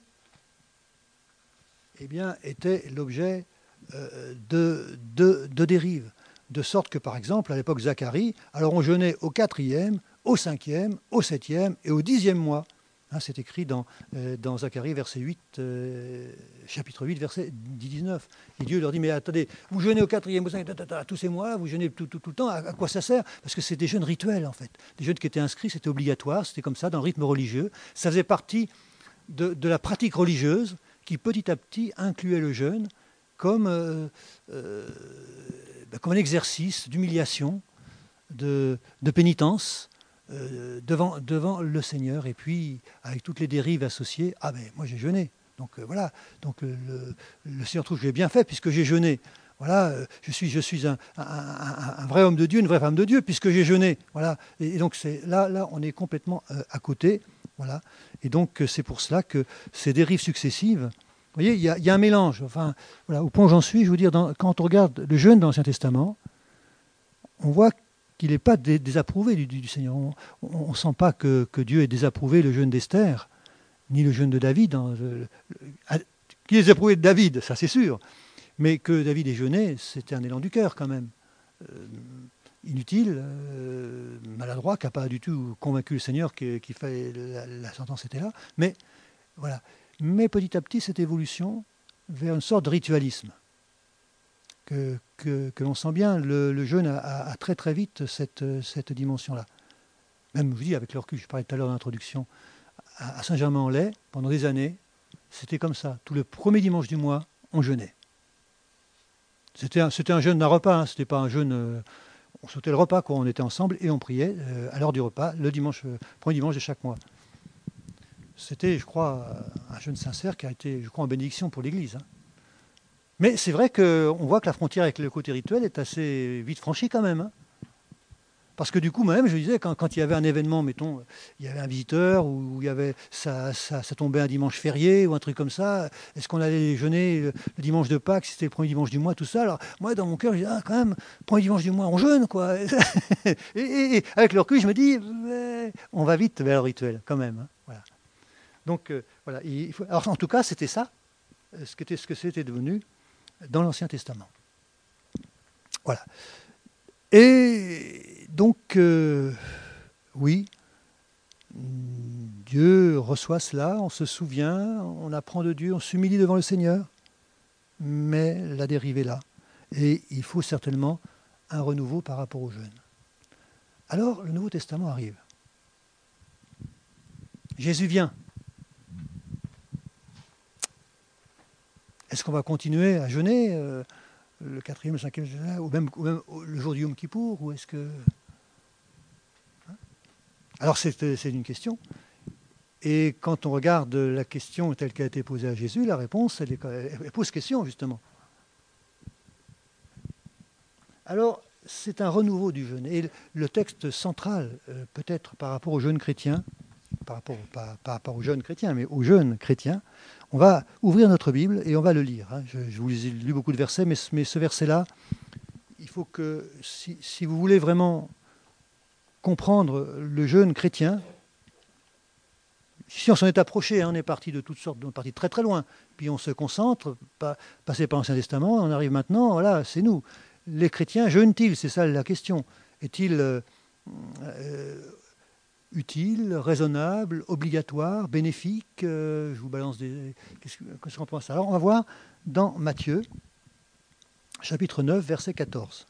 [SPEAKER 1] eh bien, étaient l'objet euh, de, de, de dérives. De sorte que, par exemple, à l'époque Zacharie, alors on jeûnait au quatrième, au cinquième, au septième et au dixième mois. Hein, c'est écrit dans, euh, dans Zacharie, verset huit, euh, chapitre huit, verset dix-neuf. Et Dieu leur dit, mais attendez, vous jeûnez au quatrième, au cinquième, tous ces mois, vous jeûnez tout, tout, tout le temps, à, à quoi ça sert? Parce que c'est des jeûnes rituels, en fait. Des jeûnes qui étaient inscrits, c'était obligatoire, c'était comme ça, dans le rythme religieux. Ça faisait partie de, de la pratique religieuse qui, petit à petit, incluait le jeûne comme, euh, euh, ben, comme un exercice d'humiliation, de, de pénitence, Euh, devant, devant le Seigneur, et puis avec toutes les dérives associées. Ah ben moi j'ai jeûné, donc euh, voilà, donc euh, le, le Seigneur trouve que j'ai bien fait puisque j'ai jeûné. Voilà, euh, je suis, je suis un, un, un, un vrai homme de Dieu, une vraie femme de Dieu puisque j'ai jeûné. Voilà, et, et donc c'est là, là on est complètement euh, à côté. Voilà, et donc euh, c'est pour cela que ces dérives successives. Vous voyez, il y a, il y a un mélange. Enfin, voilà, au point où j'en suis, je veux dire, dans, quand on regarde le jeûne dans l'Ancien Testament, on voit qu'il n'est pas dé- désapprouvé du, du, du Seigneur. On ne sent pas que, que Dieu ait désapprouvé le jeûne d'Esther, ni le jeûne de David. Hein, le, le, qu'il ait désapprouvé de David, ça c'est sûr. Mais que David ait jeûné, c'était un élan du cœur quand même. Euh, inutile, euh, maladroit, qui n'a pas du tout convaincu le Seigneur qu'il qu fallait la, la sentence était là. Mais voilà. Mais petit à petit, cette évolution vers une sorte de ritualisme. Que, que, que l'on sent bien, le, le jeûne a, a, a très très vite cette, cette dimension-là. Même, je vous dis, avec le recul, je parlais tout à l'heure d'introduction, à, à Saint-Germain-en-Laye, pendant des années, c'était comme ça. Tout le premier dimanche du mois, on jeûnait. C'était un, c'était un jeûne d'un repas, hein, c'était pas un jeûne... Euh, on sautait le repas, quoi. On était ensemble et on priait euh, à l'heure du repas, le dimanche, euh, premier dimanche de chaque mois. C'était, je crois, un jeûne sincère qui a été, je crois, en bénédiction pour l'Église, hein. Mais c'est vrai qu'on voit que la frontière avec le côté rituel est assez vite franchie quand même, hein. Parce que du coup, moi-même, je disais, quand, quand il y avait un événement, mettons, il y avait un visiteur, ou il y avait, ça, ça, ça tombait un dimanche férié, ou un truc comme ça, est-ce qu'on allait jeûner le, le dimanche de Pâques, si c'était le premier dimanche du mois, tout ça. Alors moi, dans mon cœur, je disais, ah, quand même, premier dimanche du mois, on jeûne, quoi. et, et, et avec le recul, je me dis, on va vite vers le rituel, quand même, hein. Voilà. Donc, euh, voilà. Il faut, alors, en tout cas, c'était ça, ce, qu'était, ce que c'était devenu dans l'Ancien Testament. Voilà. Et donc, euh, oui, Dieu reçoit cela, on se souvient, on apprend de Dieu, on s'humilie devant le Seigneur, mais la dérive est là. Et il faut certainement un renouveau par rapport aux jeunes. Alors, le Nouveau Testament arrive. Jésus vient. Est-ce qu'on va continuer à jeûner euh, le quatrième, le cinquième, ou même, ou même le jour du Yom Kippour, ou est-ce que... Hein? Alors c'est, c'est une question. Et quand on regarde la question telle qu'elle a été posée à Jésus, la réponse, elle, est, elle pose question, justement. Alors, c'est un renouveau du jeûne. Et le texte central, euh, peut-être par rapport aux jeunes chrétiens, par rapport, pas, par rapport aux jeunes chrétiens, mais aux jeunes chrétiens, on va ouvrir notre Bible et on va le lire, hein. Je, je vous ai lu beaucoup de versets, mais, mais ce verset-là, il faut que, si, si vous voulez vraiment comprendre le jeûne chrétien, si on s'en est approché, hein, on est parti de toutes sortes, on est parti très très loin, puis on se concentre, pas, passer par l'Ancien Testament, on arrive maintenant, voilà, c'est nous. Les chrétiens jeûnent-ils? C'est ça la question. Est-il euh, euh, utile, raisonnable, obligatoire, bénéfique? euh, Je vous balance des... Qu'est-ce qu'on pense? Alors on va voir dans Matthieu, chapitre neuf, verset quatorze.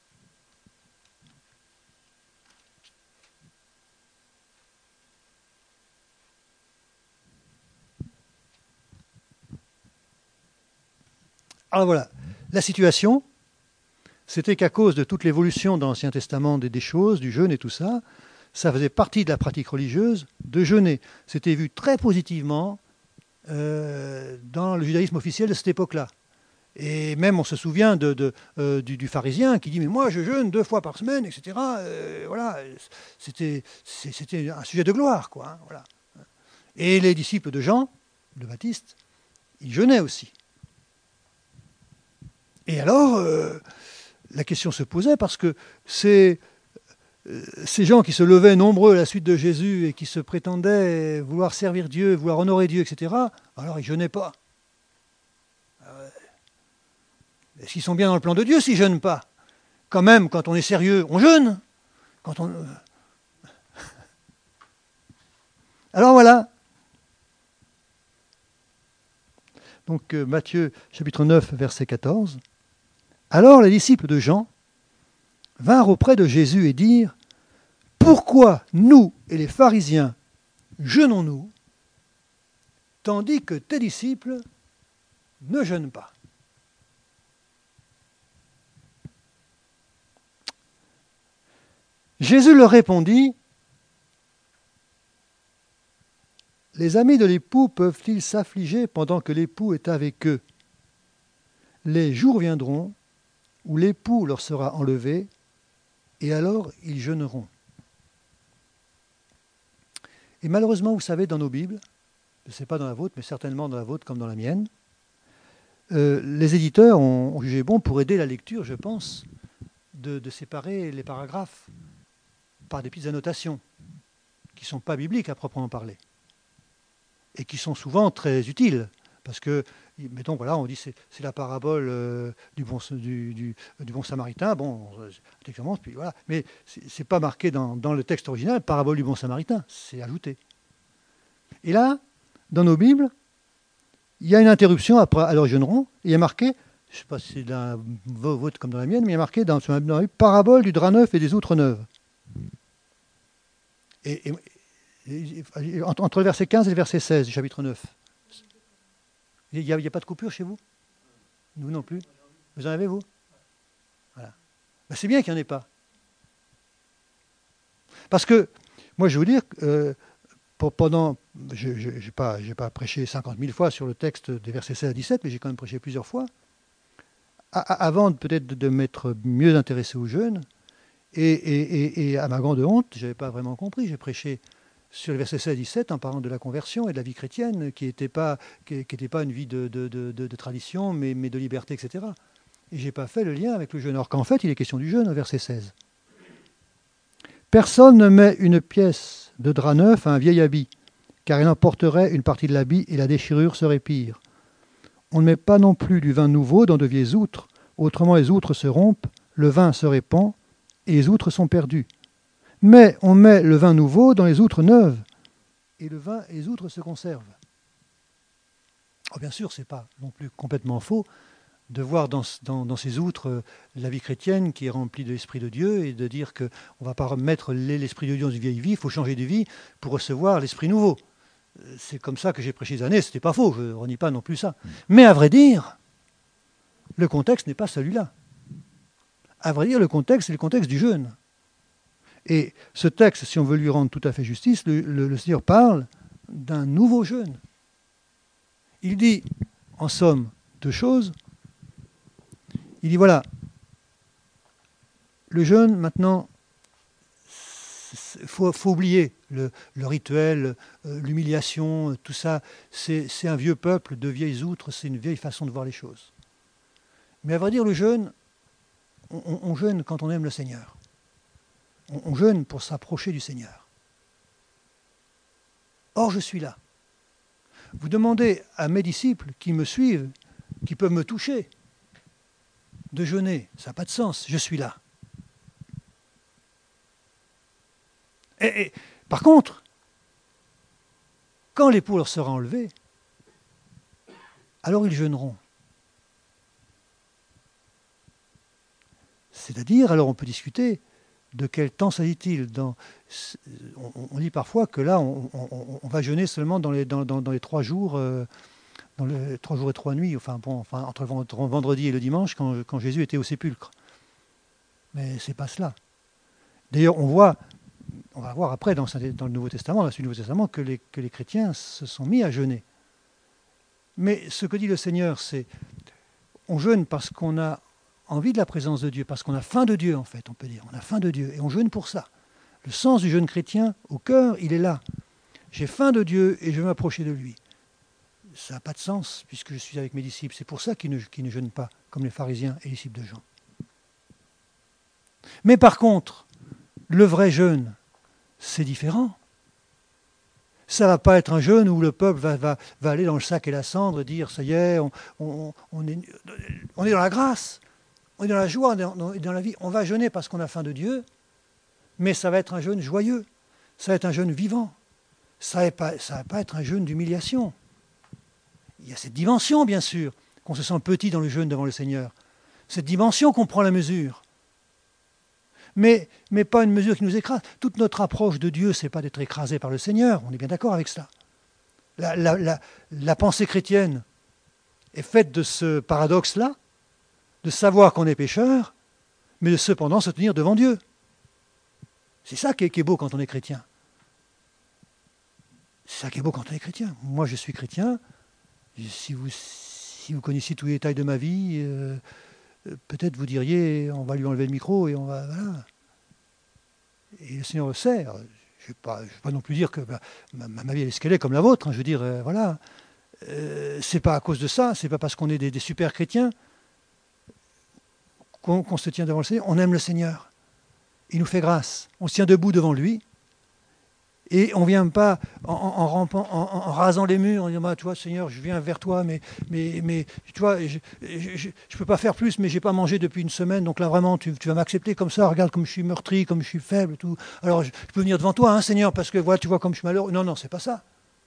[SPEAKER 1] Alors voilà, la situation, c'était qu'à cause de toute l'évolution dans l'Ancien Testament des, des choses, du jeûne et tout ça, ça faisait partie de la pratique religieuse de jeûner. C'était vu très positivement euh, dans le judaïsme officiel de cette époque-là. Et même on se souvient de, de, euh, du, du pharisien qui dit « mais moi je jeûne deux fois par semaine, et cetera euh, » Voilà, c'était, c'était un sujet de gloire, quoi, hein, voilà. Et les disciples de Jean, le Baptiste, ils jeûnaient aussi. Et alors, euh, la question se posait parce que c'est euh, ces gens qui se levaient nombreux à la suite de Jésus et qui se prétendaient vouloir servir Dieu, vouloir honorer Dieu, et cetera, alors ils ne jeûnaient pas. Euh, est-ce qu'ils sont bien dans le plan de Dieu s'ils ne jeûnent pas? Quand même, quand on est sérieux, on jeûne. Quand on... Alors voilà. Donc euh, Matthieu chapitre neuf, verset quatorze. Alors les disciples de Jean vinrent auprès de Jésus et dirent « Pourquoi nous et les pharisiens jeûnons-nous, tandis que tes disciples ne jeûnent pas ?» Jésus leur répondit « Les amis de l'époux peuvent-ils s'affliger pendant que l'époux est avec eux? Les jours viendront où l'époux leur sera enlevé, et alors ils jeûneront. » Et malheureusement, vous savez, dans nos Bibles, je ne sais pas dans la vôtre, mais certainement dans la vôtre comme dans la mienne, euh, les éditeurs ont, ont jugé bon pour aider la lecture, je pense, de, de séparer les paragraphes par des petites annotations qui ne sont pas bibliques à proprement parler et qui sont souvent très utiles Parce que, mettons, voilà, on dit c'est c'est la parabole euh, du, bon, du, du, du bon samaritain. Bon, textuellement, puis voilà. Mais c'est c'est pas marqué dans, dans le texte original, parabole du bon samaritain. C'est ajouté. Et là, dans nos Bibles, il y a une interruption après, alors jeûneront, et il y a marqué, je ne sais pas si c'est dans votre comme dans la mienne, mais il y a marqué dans, dans la Bible, parabole du drap neuf et des outres neuves. Et, et, et, entre le verset quinze et le verset seize du chapitre neuf. Il n'y a, a pas de coupure chez vous? Nous non plus. Vous en avez, vous? Voilà. Ben, c'est bien qu'il n'y en ait pas. Parce que, moi je vais vous dire, euh, pendant, je n'ai pas, pas prêché cinquante mille fois sur le texte des versets seize à dix-sept, mais j'ai quand même prêché plusieurs fois. À, à, avant peut-être de, de m'être mieux intéressé aux jeunes, et, et, et, et à ma grande honte, je n'avais pas vraiment compris. J'ai prêché sur les versets seize à dix-sept en parlant de la conversion et de la vie chrétienne, qui n'était pas, qui, qui pas une vie de, de, de, de, de tradition, mais, mais de liberté, et cetera. Et je n'ai pas fait le lien avec le jeûne, alors qu'en fait, il est question du jeûne au verset seize. Personne ne met une pièce de drap neuf à un vieil habit, car il emporterait une partie de l'habit et la déchirure serait pire. On ne met pas non plus du vin nouveau dans de vieilles outres, autrement les outres se rompent, le vin se répand, et les outres sont perdues. Mais on met le vin nouveau dans les outres neuves, et le vin et les outres se conservent. Oh, bien sûr, ce n'est pas non plus complètement faux de voir dans, dans, dans ces outres euh, la vie chrétienne qui est remplie de l'Esprit de Dieu, et de dire qu'on ne va pas remettre l'Esprit de Dieu dans une vieille vie, il faut changer de vie pour recevoir l'Esprit nouveau. C'est comme ça que j'ai prêché des années, ce n'était pas faux, je ne renie pas non plus ça. Mais à vrai dire, le contexte n'est pas celui-là. À vrai dire, le contexte, c'est le contexte du jeûne. Et ce texte, si on veut lui rendre tout à fait justice, le, le, le Seigneur parle d'un nouveau jeûne. Il dit, en somme, deux choses. Il dit, voilà, le jeûne, maintenant, il faut, faut oublier le, le rituel, euh, l'humiliation, tout ça. C'est, c'est un vieux peuple de vieilles outres, c'est une vieille façon de voir les choses. Mais à vrai dire, le jeûne, on, on, on jeûne quand on aime le Seigneur. On, on jeûne pour s'approcher du Seigneur. Or, je suis là. Vous demandez à mes disciples qui me suivent, qui peuvent me toucher, de jeûner. Ça n'a pas de sens. Je suis là. Et, et, par contre, quand l'époux leur sera enlevé, alors ils jeûneront. C'est-à-dire, alors on peut discuter de quel temps s'agit-il. Dans, on, on dit parfois que là, on, on, on va jeûner seulement dans les, dans, dans, dans les trois jours, euh, dans les trois jours et trois nuits, enfin, bon, enfin entre le vendredi et le dimanche, quand, quand Jésus était au sépulcre. Mais c'est pas cela. D'ailleurs, on voit, on va voir après dans, dans le Nouveau Testament, dans la suite du Nouveau Testament, que les, que les chrétiens se sont mis à jeûner. Mais ce que dit le Seigneur, c'est on jeûne parce qu'on a envie de la présence de Dieu, parce qu'on a faim de Dieu, en fait, on peut dire. On a faim de Dieu, et on jeûne pour ça. Le sens du jeûne chrétien, au cœur, il est là. J'ai faim de Dieu, et je veux m'approcher de lui. Ça n'a pas de sens, puisque je suis avec mes disciples. C'est pour ça qu'ils ne, qu'ils ne jeûnent pas, comme les pharisiens et les disciples de Jean. Mais par contre, le vrai jeûne, c'est différent. Ça ne va pas être un jeûne où le peuple va, va, va aller dans le sac et la cendre, dire, ça y est, on, on, on, est, on est dans la grâce. On est dans la joie, on est dans la vie. On va jeûner parce qu'on a faim de Dieu, mais ça va être un jeûne joyeux. Ça va être un jeûne vivant. Ça ne va pas, ça va pas être un jeûne d'humiliation. Il y a cette dimension, bien sûr, qu'on se sent petit dans le jeûne devant le Seigneur. Cette dimension qu'on prend la mesure. Mais, mais pas une mesure qui nous écrase. Toute notre approche de Dieu, ce n'est pas d'être écrasé par le Seigneur. On est bien d'accord avec cela. La, la, la, la pensée chrétienne est faite de ce paradoxe-là, de savoir qu'on est pécheur, mais de cependant se tenir devant Dieu. C'est ça qui est, qui est beau quand on est chrétien. C'est ça qui est beau quand on est chrétien. Moi, je suis chrétien. Si vous, si vous connaissiez tous les détails de ma vie, euh, peut-être vous diriez, on va lui enlever le micro et on va... Voilà. Et le Seigneur le sait. Alors, je ne vais pas, pas non plus dire que bah, ma, ma vie est ce qu'elle est comme la vôtre. Hein, je veux dire, euh, voilà. Euh, c'est pas à cause de ça, c'est pas parce qu'on est des, des super chrétiens qu'on, qu'on se tient devant le Seigneur. On aime le Seigneur. Il nous fait grâce. On se tient debout devant lui.
[SPEAKER 2] Et on ne vient pas en, en, en, rampant, en, en rasant les murs, en disant bah, tu vois, Seigneur, je viens vers toi, mais, mais, mais tu vois, je ne peux pas faire plus, mais je n'ai pas mangé depuis une semaine, donc là vraiment, tu, tu vas m'accepter comme ça, regarde comme je suis meurtri, comme je suis faible, tout. Alors je, je peux venir devant toi, hein, Seigneur, parce que voilà, tu vois comme je suis malheureux. Non, non, c'est pas ça.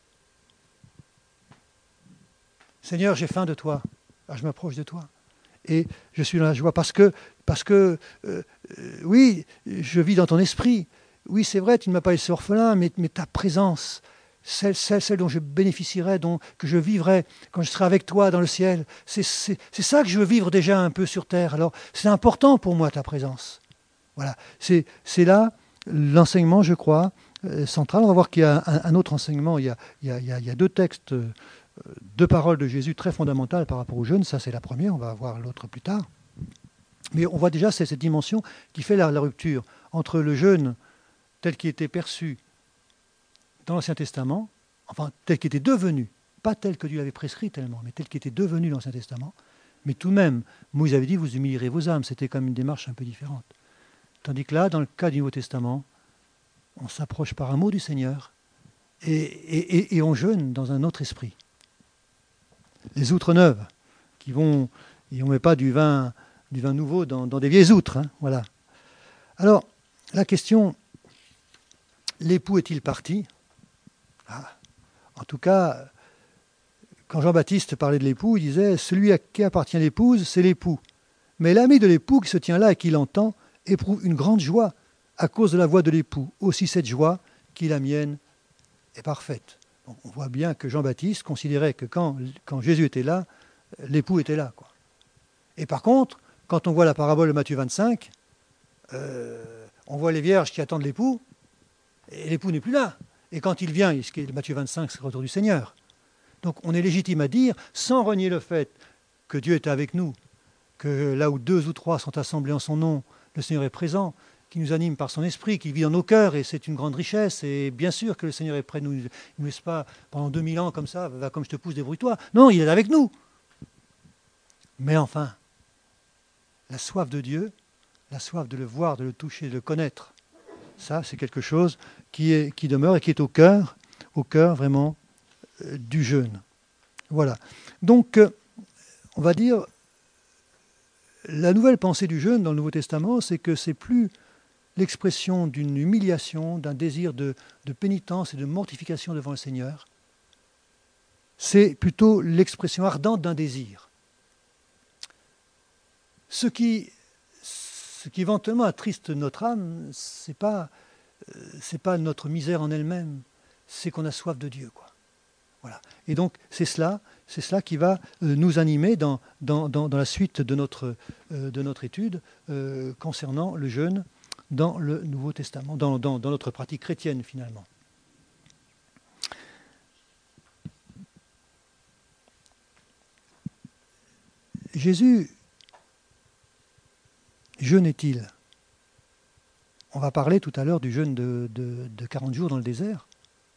[SPEAKER 2] Seigneur, j'ai faim de toi. Ah, je m'approche de toi. Et je suis dans la joie parce que, parce que euh, euh, oui, je vis dans ton esprit. Oui, c'est vrai, tu ne m'as pas laissé orphelin, mais, mais ta présence, celle, celle, celle dont je bénéficierai, dont, que je vivrai quand je serai avec toi dans le ciel, c'est, c'est, c'est ça que je veux vivre déjà un peu sur terre. Alors, c'est important pour moi, ta présence. Voilà, c'est, c'est là l'enseignement, je crois, euh, central. On va voir qu'il y a un, un autre enseignement. Il y a, il y a, il y a, il y a deux textes, euh, deux paroles de Jésus très fondamentales par rapport aux jeunes. Ça, c'est la première. On va voir l'autre plus tard. Mais on voit déjà c'est cette dimension qui fait la, la rupture entre le jeûne tel qu'il était perçu dans l'Ancien Testament, enfin tel qu'il était devenu, pas tel que Dieu l'avait prescrit tellement, mais tel qu'il était devenu dans l'Ancien Testament. Mais tout de même, Moïse avait dit, vous humilierez vos âmes. C'était comme une démarche un peu différente. Tandis que là, dans le cas du Nouveau Testament, on s'approche par un mot du Seigneur et, et, et, et on jeûne dans un autre esprit. Les outres neuves, qui vont, et on ne met pas du vin, du vin nouveau dans, dans des vieilles outres. Hein, voilà. Alors, la question, l'époux est-il parti? Ah, en tout cas, quand Jean-Baptiste parlait de l'époux, il disait, celui à qui appartient l'épouse, c'est l'époux. Mais l'ami de l'époux qui se tient là et qui l'entend, éprouve une grande joie à cause de la voix de l'époux. Aussi cette joie qui la mienne est parfaite. Donc on voit bien que Jean-Baptiste considérait que quand, quand Jésus était là, l'époux était là, quoi. Et par contre, quand on voit la parabole de Matthieu vingt-cinq, euh, on voit les vierges qui attendent l'époux, et l'époux n'est plus là. Et quand il vient, ce qui est Matthieu vingt-cinq, c'est le retour du Seigneur. Donc on est légitime à dire, sans renier le fait que Dieu est avec nous, que là où deux ou trois sont assemblés en son nom, le Seigneur est présent, qui nous anime par son esprit, qui vit dans nos cœurs, et c'est une grande richesse. Et bien sûr que le Seigneur est près de nous. Il ne nous laisse pas pendant deux mille ans comme ça, va comme je te pousse, débrouille-toi. Non, il est avec nous. Mais enfin, la soif de Dieu, la soif de le voir, de le toucher, de le connaître, ça, c'est quelque chose qui, est, qui demeure et qui est au cœur, au cœur vraiment euh, du jeûne. Voilà. Donc, euh, on va dire, la nouvelle pensée du jeûne dans le Nouveau Testament, c'est que c'est plus l'expression d'une humiliation, d'un désir de, de pénitence et de mortification devant le Seigneur. C'est plutôt l'expression ardente d'un désir. Ce qui, ce qui éventuellement attriste notre âme, ce n'est pas, c'est pas notre misère en elle-même, c'est qu'on a soif de Dieu, quoi. Voilà. Et donc, c'est cela, c'est cela qui va euh, nous animer dans, dans, dans, dans la suite de notre, euh, de notre étude euh, concernant le jeûne dans le Nouveau Testament, dans, dans, dans notre pratique chrétienne, finalement. Jésus jeûnait-il? On va parler tout à l'heure du jeûne de, de, de quarante jours dans le désert.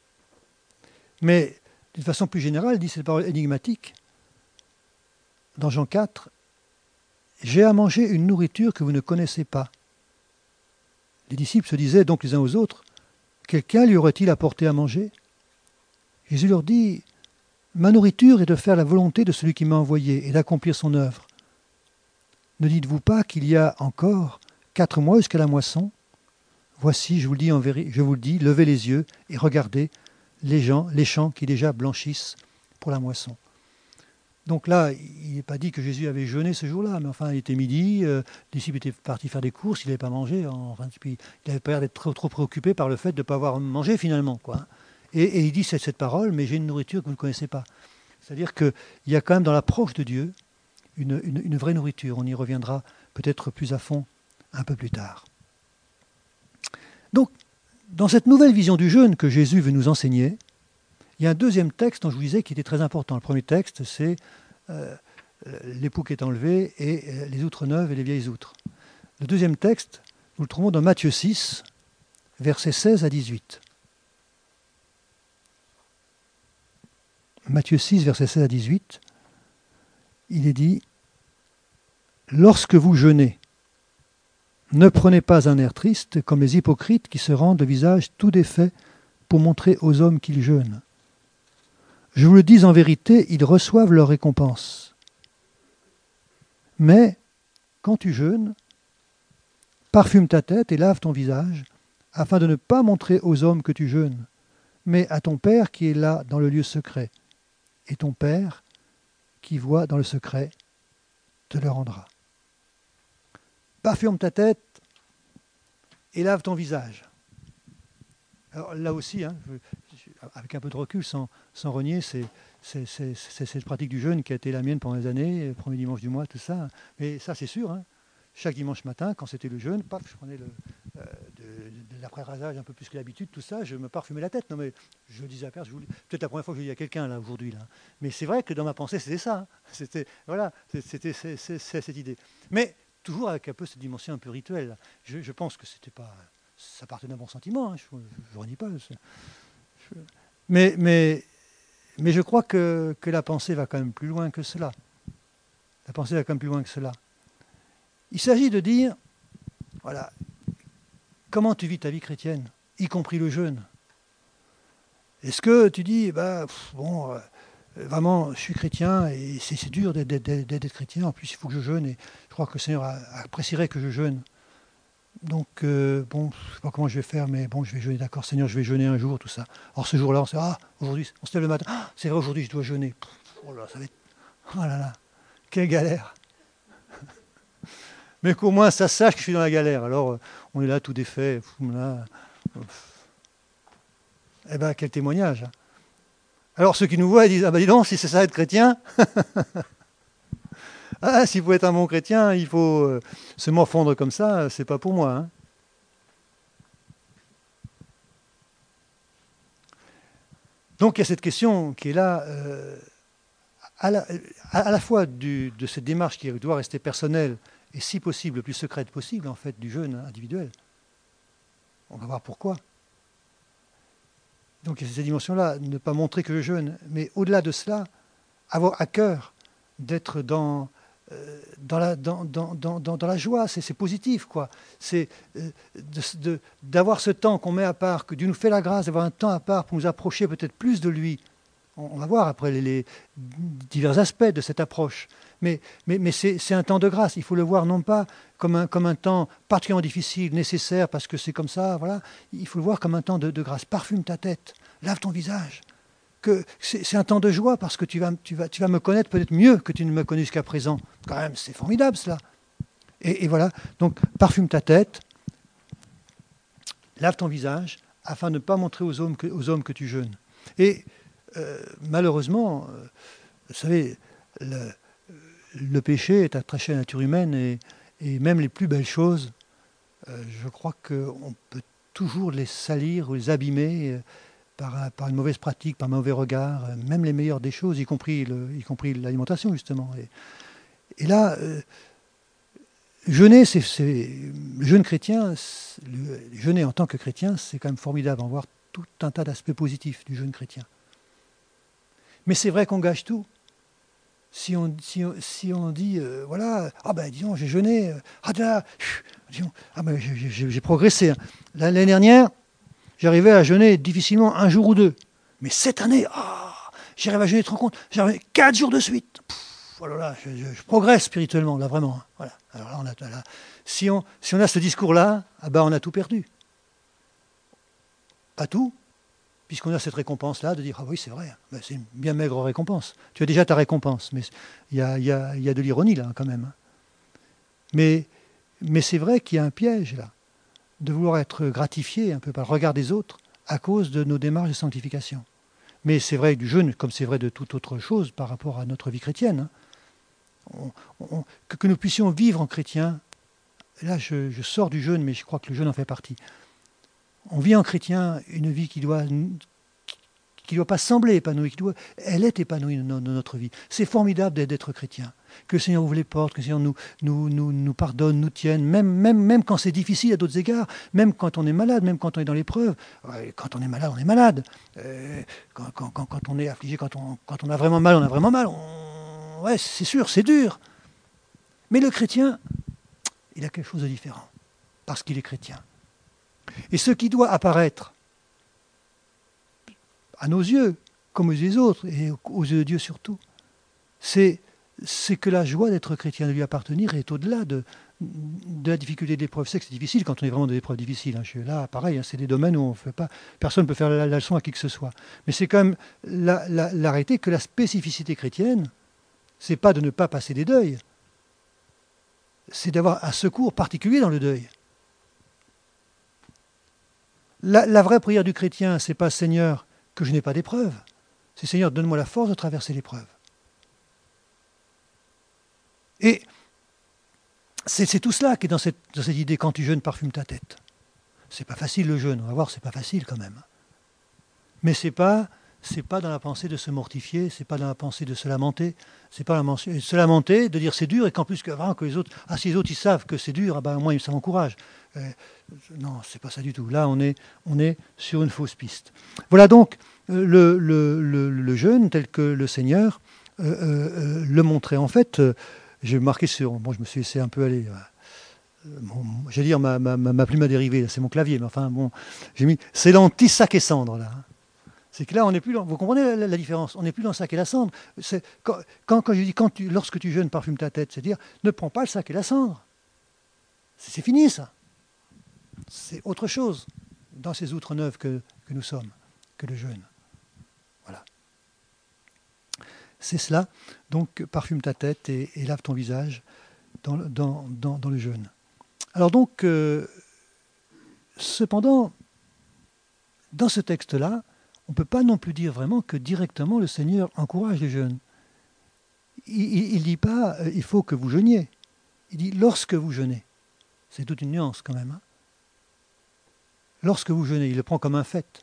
[SPEAKER 2] Mais d'une façon plus générale, dit cette parole énigmatique, dans Jean quatre, « J'ai à manger une nourriture que vous ne connaissez pas. » Les disciples se disaient donc les uns aux autres, « Quelqu'un lui aurait-il apporté à manger ?» Jésus leur dit, « Ma nourriture est de faire la volonté de celui qui m'a envoyé et d'accomplir son œuvre. Ne dites-vous pas qu'il y a encore quatre mois jusqu'à la moisson? Voici, je vous le dis en vérité, je vous le dis, levez les yeux et regardez les gens, les champs qui déjà blanchissent pour la moisson. » Donc là, il n'est pas dit que Jésus avait jeûné ce jour-là, mais enfin, il était midi, euh, les disciples étaient partis faire des courses, il n'avait pas mangé, enfin, puis il avait pas l'air d'être trop, trop préoccupé par le fait de ne pas avoir mangé finalement, quoi. Et, et il dit cette, cette parole, mais j'ai une nourriture que vous ne connaissez pas. C'est-à-dire qu'il y a quand même dans l'approche de Dieu une, une, une vraie nourriture. On y reviendra peut-être plus à fond un peu plus tard. Donc, dans cette nouvelle vision du jeûne que Jésus veut nous enseigner, il y a un deuxième texte dont je vous disais qui était très important. Le premier texte, c'est euh, l'époux qui est enlevé et euh, les outres neuves et les vieilles outres. Le deuxième texte, nous le trouvons dans Matthieu six, versets seize à dix-huit. Matthieu six, versets seize à dix-huit, il est dit « Lorsque vous jeûnez, ne prenez pas un air triste comme les hypocrites qui se rendent le visage tout défait pour montrer aux hommes qu'ils jeûnent. Je vous le dis en vérité, ils reçoivent leur récompense. Mais, quand tu jeûnes, parfume ta tête et lave ton visage, afin de ne pas montrer aux hommes que tu jeûnes, mais à ton Père qui est là dans le lieu secret. Et ton Père, qui voit dans le secret, te le rendra. Parfume ta tête et lave ton visage. Alors là aussi, hein, avec un peu de recul, sans, sans renier, c'est, c'est, c'est, c'est cette pratique du jeûne qui a été la mienne pendant des années, le premier dimanche du mois, tout ça. Mais ça, c'est sûr, hein. Chaque dimanche matin, quand c'était le jeûne, paf, je prenais le, euh, de, de l'après-rasage un peu plus que d'habitude, tout ça, je me parfumais la tête. Non mais je le disais à personne, peut-être la première fois que je le dis à quelqu'un là aujourd'hui. Là. Mais c'est vrai que dans ma pensée, c'était ça. Hein. C'était, voilà, c'était c'est, c'est, c'est cette idée. Mais toujours avec un peu cette dimension un peu rituelle. Je, je pense que c'était pas, ça partait d'un bon sentiment. Hein, je ne renie pas. Je, mais, mais, mais je crois que, que la pensée va quand même plus loin que cela. La pensée va quand même plus loin que cela. Il s'agit de dire, voilà, comment tu vis ta vie chrétienne, y compris le jeûne. Est-ce que tu dis, bah, pff, bon, euh, vraiment, je suis chrétien et c'est, c'est dur d'être, d'être, d'être chrétien, en plus il faut que je jeûne et je crois que le Seigneur apprécierait que je jeûne. Donc, euh, bon, je ne sais pas comment je vais faire, mais bon, je vais jeûner, d'accord, Seigneur, je vais jeûner un jour, tout ça. Alors ce jour-là, on se dit, ah, aujourd'hui, on se lève le matin, ah, c'est vrai, aujourd'hui, je dois jeûner. Pff, oh là, ça va être, oh là là, quelle galère. Mais qu'au moins ça sache que je suis dans la galère. Alors on est là tout défait. Là. Eh bien, quel témoignage. Alors ceux qui nous voient, ils disent, ah ben dis donc, si c'est ça être chrétien, ah, s'il faut être un bon chrétien, il faut euh, se morfondre comme ça, c'est pas pour moi. Hein. Donc il y a cette question qui est là, euh, à, la, à la fois du, de cette démarche qui doit rester personnelle, et si possible, le plus secrète possible, en fait, du jeûne individuel. On va voir pourquoi. Donc, il y a cette dimension-là, ne pas montrer que je jeûne, mais au-delà de cela, avoir à cœur d'être dans, euh, dans, la, dans, dans, dans, dans la joie, c'est, c'est positif, quoi. C'est euh, de, de, d'avoir ce temps qu'on met à part, que Dieu nous fait la grâce d'avoir un temps à part pour nous approcher peut-être plus de lui. On, on va voir après les, les divers aspects de cette approche. Mais, mais, mais c'est, c'est un temps de grâce. Il faut le voir non pas comme un, comme un temps particulièrement difficile, nécessaire, parce que c'est comme ça, voilà. Il faut le voir comme un temps de, de grâce. Parfume ta tête, lave ton visage. Que c'est, c'est un temps de joie parce que tu vas, tu, vas, tu vas me connaître peut-être mieux que tu ne me connais jusqu'à présent. Quand même, c'est formidable cela. Et, et voilà, donc parfume ta tête, lave ton visage, afin de ne pas montrer aux hommes que, aux hommes que tu jeûnes. Et euh, malheureusement, euh, vous savez, le... Le péché est attaché à la nature humaine et, et même les plus belles choses, euh, je crois qu'on peut toujours les salir ou les abîmer euh, par, par une mauvaise pratique, par un mauvais regard, euh, même les meilleures des choses, y compris, le, y compris l'alimentation justement. Et, et là, euh, jeûner, c'est, c'est, le jeûne chrétien, le, jeûner en tant que chrétien, c'est quand même formidable, en voir tout un tas d'aspects positifs du jeûne chrétien. Mais c'est vrai qu'on gâche tout. Si on, si on, si on dit, euh, voilà, ah ben disons, j'ai jeûné, euh, ah, là, disons, ah ben j'ai, j'ai, j'ai progressé. Hein. L'année dernière, j'arrivais à jeûner difficilement un jour ou deux. Mais cette année, ah, j'arrive à jeûner, tu te rends compte, j'arrive quatre jours de suite. Pff, oh là là, je, je, je progresse spirituellement, là vraiment. Hein. Voilà. Alors là, on a, là, si, on, si on a ce discours-là, ah ben on a tout perdu. Pas tout. Puisqu'on a cette récompense-là, de dire « Ah oui, c'est vrai, ben, c'est une bien maigre récompense. Tu as déjà ta récompense. » Mais il y a, y a, y a de l'ironie là, quand même. Mais, mais c'est vrai qu'il y a un piège là, de vouloir être gratifié un peu par le regard des autres à cause de nos démarches de sanctification. Mais c'est vrai du jeûne, comme c'est vrai de toute autre chose par rapport à notre vie chrétienne. On, on, que, que nous puissions vivre en chrétien, là je, je sors du jeûne, mais je crois que le jeûne en fait partie. On vit en chrétien une vie qui doit qui doit pas sembler épanouie, qui doit, elle est épanouie dans, dans notre vie. C'est formidable d'être, d'être chrétien. Que le Seigneur ouvre les portes, que le Seigneur nous, nous, nous, nous pardonne, nous tienne, même, même, même quand c'est difficile à d'autres égards, même quand on est malade, même quand on est dans l'épreuve. Quand on est malade, on est malade. Euh, quand, quand, quand, quand on est affligé, quand on, quand on a vraiment mal, on a vraiment mal. On, ouais, c'est sûr, c'est dur. Mais le chrétien, il a quelque chose de différent, parce qu'il est chrétien. Et ce qui doit apparaître à nos yeux, comme aux yeux des autres, et aux yeux de Dieu surtout. C'est, c'est que la joie d'être chrétien, de lui appartenir, est au-delà de, de la difficulté de l'épreuve. C'est que c'est difficile quand on est vraiment dans des épreuves difficiles. Hein. Je suis là, pareil, hein, c'est des domaines où on fait pas, personne ne peut faire la, la leçon à qui que ce soit. Mais c'est quand même la, la, l'arrêter que la spécificité chrétienne, c'est pas de ne pas passer des deuils, c'est d'avoir un secours particulier dans le deuil. La, la vraie prière du chrétien, c'est pas Seigneur, que je n'ai pas d'épreuve. C'est Seigneur, donne-moi la force de traverser l'épreuve. Et c'est, c'est tout cela qui est dans cette, dans cette idée, quand tu jeûnes, parfume ta tête. C'est pas facile le jeûne, on va voir, c'est pas facile quand même. Mais c'est pas, c'est pas dans la pensée de se mortifier, c'est pas dans la pensée de se lamenter, c'est pas la se lamenter, de dire c'est dur, et qu'en plus que, avant, que les autres, ah si les autres ils savent que c'est dur, ah ben moi ça m'encourage. Euh, non, c'est pas ça du tout. Là on est, on est sur une fausse piste. Voilà donc euh, le, le, le, le jeûne tel que le Seigneur euh, euh, le montrait. En fait, euh, j'ai marqué sur, bon je me suis laissé un peu aller. Euh, bon, j'allais dire ma, ma, ma plume a dérivé, c'est mon clavier, mais enfin bon, j'ai mis, c'est l'anti-sac et cendre là. C'est que là, on n'est plus dans, vous comprenez la, la, la différence, on n'est plus dans le sac et la cendre. C'est, quand, quand, quand je dis quand tu, lorsque tu jeûnes, parfume ta tête, c'est-à-dire ne prends pas le sac et la cendre. C'est, c'est fini ça. C'est autre chose dans ces outres neuves que, que nous sommes, que le jeûne. Voilà. C'est cela. Donc parfume ta tête et, et lave ton visage dans, dans, dans, dans le jeûne. Alors donc, euh, cependant, dans ce texte-là, on ne peut pas non plus dire vraiment que directement le Seigneur encourage les jeûnes. Il ne dit pas euh, « il faut que vous jeûniez ». Il dit « lorsque vous jeûnez ». C'est toute une nuance quand même. Hein. Lorsque vous jeûnez, il le prend comme un fait.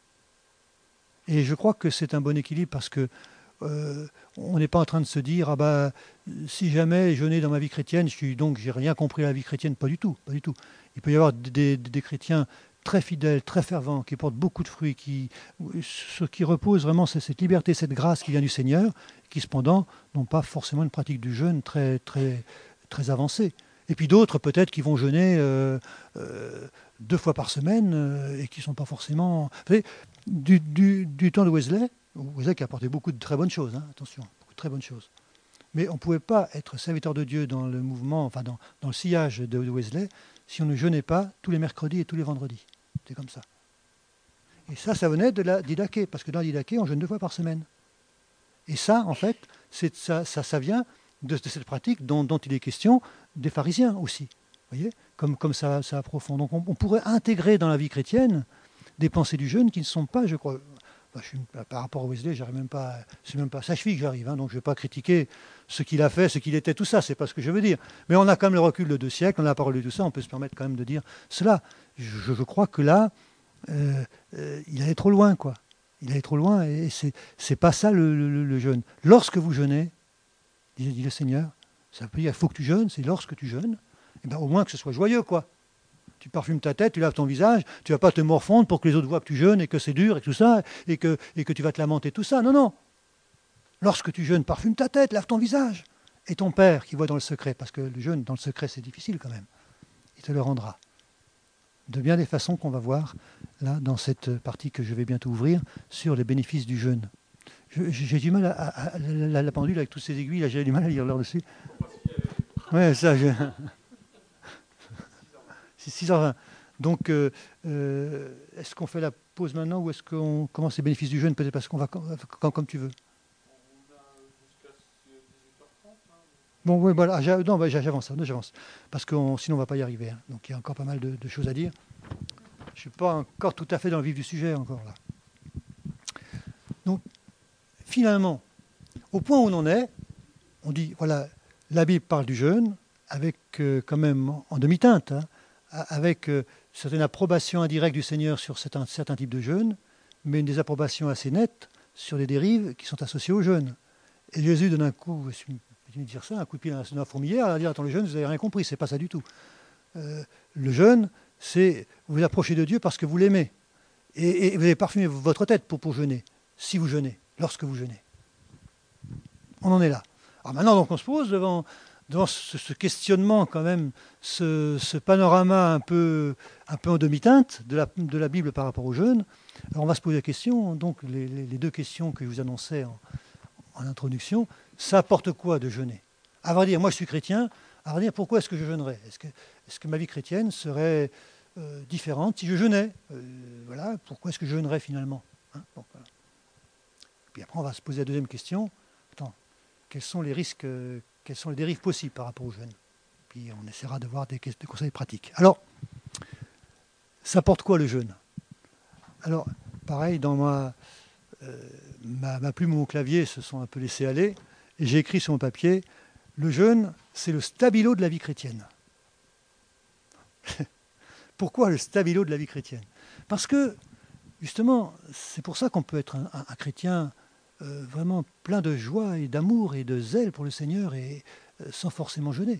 [SPEAKER 2] Et je crois que c'est un bon équilibre parce que euh, on n'est pas en train de se dire « ah bah, si jamais jeûner dans ma vie chrétienne, je suis, donc j'ai rien compris à la vie chrétienne ». Pas du tout, pas du tout. Il peut y avoir des, des, des chrétiens très fidèles, très fervents, qui portent beaucoup de fruits, qui, sur qui repose vraiment cette liberté, cette grâce qui vient du Seigneur, qui cependant n'ont pas forcément une pratique du jeûne très, très, très avancée. Et puis d'autres peut-être qui vont jeûner euh, euh, deux fois par semaine euh, et qui ne sont pas forcément... Vous savez, du, du, du temps de Wesley, Wesley qui a apporté beaucoup de très bonnes choses, hein, attention, beaucoup de très bonnes choses. Mais on ne pouvait pas être serviteur de Dieu dans le mouvement, enfin dans, dans le sillage de, de Wesley, si on ne jeûnait pas tous les mercredis et tous les vendredis. C'est comme ça. Et ça, ça venait de la didaché, parce que dans la didaché, on jeûne deux fois par semaine. Et ça, en fait, c'est, ça, ça, ça vient de, de cette pratique dont, dont il est question des pharisiens aussi. Vous voyez, comme, comme ça, ça approfond. Donc on, on pourrait intégrer dans la vie chrétienne des pensées du jeûne qui ne sont pas, je crois, bah, je suis, par rapport à Wesley, j'arrive même pas, c'est même pas à sa cheville que j'arrive, hein, donc je ne vais pas critiquer ce qu'il a fait, ce qu'il était, tout ça, c'est pas ce que je veux dire. Mais on a quand même le recul de deux siècles, on a la parole de tout ça, on peut se permettre quand même de dire cela. Je, je crois que là, euh, euh, il allait trop loin, quoi. Il allait trop loin, et c'est, c'est pas ça le, le, le jeûne. Lorsque vous jeûnez, dit, dit le Seigneur, ça veut dire il faut que tu jeûnes, c'est lorsque tu jeûnes, et ben au moins que ce soit joyeux, quoi. Tu parfumes ta tête, tu laves ton visage, tu vas pas te morfondre pour que les autres voient que tu jeûnes et que c'est dur et tout ça, et que, et que tu vas te lamenter, tout ça. Non, non. Lorsque tu jeûnes, parfume ta tête, lave ton visage. Et ton Père qui voit dans le secret, parce que le jeûne dans le secret c'est difficile quand même, il te le rendra. De bien des façons qu'on va voir là dans cette partie que je vais bientôt ouvrir sur les bénéfices du jeûne. Je, j'ai du mal à, à, à la, la pendule avec toutes ces aiguilles, là, j'ai du mal à lire l'heure dessus. Ouais, ça, je... c'est six heures vingt. Donc, euh, euh, est-ce qu'on fait la pause maintenant ou est-ce qu'on commence les bénéfices du jeûne, peut-être parce qu'on va quand, comme tu veux. Bon, oui, voilà. Non, bah, j'avance, non, j'avance. Parce que sinon, on ne va pas y arriver. Hein. Donc, il y a encore pas mal de, de choses à dire. Je ne suis pas encore tout à fait dans le vif du sujet, encore là. Donc, finalement, au point où on en est, on dit, voilà, la Bible parle du jeûne, avec euh, quand même en demi-teinte, hein, avec euh, certaine approbation indirecte du Seigneur sur certains, certains types de jeûne, mais une désapprobation assez nette sur les dérives qui sont associées au jeûne. Et Jésus donne un coup... dire ça, un coup de pied dans la fourmilière, à dire attends le jeûne, vous n'avez rien compris, c'est pas ça du tout. Euh, le jeûne, c'est vous approcher de Dieu parce que vous l'aimez. Et, et vous avez parfumé votre tête pour, pour jeûner, si vous jeûnez, lorsque vous jeûnez. On en est là. Alors maintenant, donc, on se pose devant, devant ce, ce questionnement quand même, ce, ce panorama un peu, un peu en demi-teinte de la, de la Bible par rapport au jeûne, alors on va se poser la question, donc les, les, les deux questions que je vous annonçais en, en introduction, ça apporte quoi de jeûner? À vrai dire, moi je suis chrétien, à vrai dire, pourquoi est-ce que je jeûnerais? Est-ce que, est-ce que ma vie chrétienne serait euh, différente si je jeûnais? euh, Voilà, pourquoi est-ce que je jeûnerais finalement, hein? Bon, voilà. Puis après, on va se poser la deuxième question. Attends, quels sont les risques, euh, quelles sont les dérives possibles par rapport au jeûne? Puis on essaiera de voir des, des conseils pratiques. Alors, ça porte quoi le jeûne? Alors, pareil, dans ma, euh, ma, ma plume ou mon clavier se sont un peu laissés aller, et j'ai écrit sur mon papier, le jeûne, c'est le stabilo de la vie chrétienne. Pourquoi le stabilo de la vie chrétienne? Parce que, justement, c'est pour ça qu'on peut être un, un, un chrétien euh, vraiment plein de joie et d'amour et de zèle pour le Seigneur et euh, sans forcément jeûner.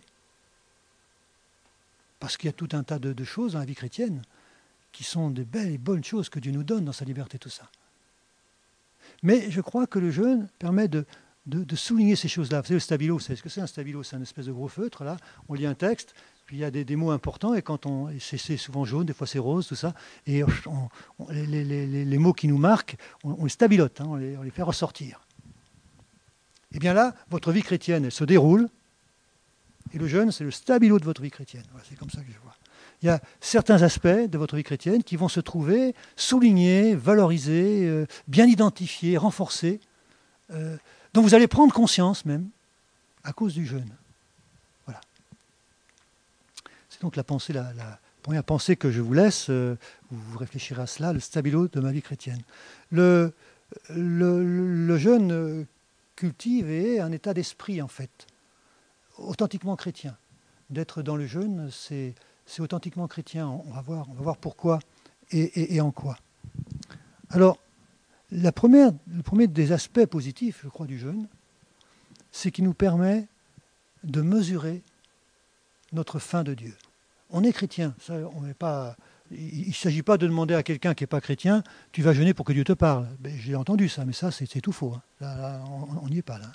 [SPEAKER 2] Parce qu'il y a tout un tas de, de choses dans la vie chrétienne qui sont des belles et bonnes choses que Dieu nous donne dans sa liberté, tout ça. Mais je crois que le jeûne permet de, de, de souligner ces choses-là. Vous savez, le stabilo, c'est ce que c'est un stabilo? C'est un espèce de gros feutre, là. On lit un texte, puis il y a des, des mots importants, et quand on, c'est, c'est souvent jaune, des fois c'est rose, tout ça, et on, on, les, les, les, les mots qui nous marquent, on, on les stabilote, hein, on, les, on les fait ressortir. Et bien là, votre vie chrétienne, elle se déroule, et le jeûne, c'est le stabilo de votre vie chrétienne. Voilà, c'est comme ça que je vois. Il y a certains aspects de votre vie chrétienne qui vont se trouver soulignés, valorisés, euh, bien identifiés, renforcés, euh, dont vous allez prendre conscience même à cause du jeûne. Voilà. C'est donc la pensée, la, la première pensée que je vous laisse. Euh, vous réfléchirez à cela, le stabilo de ma vie chrétienne. Le, le, le jeûne cultive et est un état d'esprit, en fait, authentiquement chrétien. D'être dans le jeûne, c'est, c'est authentiquement chrétien. On va voir, on va voir pourquoi et, et, et en quoi. Alors, la première, le premier des aspects positifs, je crois, du jeûne, c'est qu'il nous permet de mesurer notre faim de Dieu. On est chrétien, ça, on n'est pas. Il ne s'agit pas de demander à quelqu'un qui n'est pas chrétien, tu vas jeûner pour que Dieu te parle. Ben, j'ai entendu ça, mais ça, c'est, c'est tout faux. Hein. Là, là, on n'y est pas là.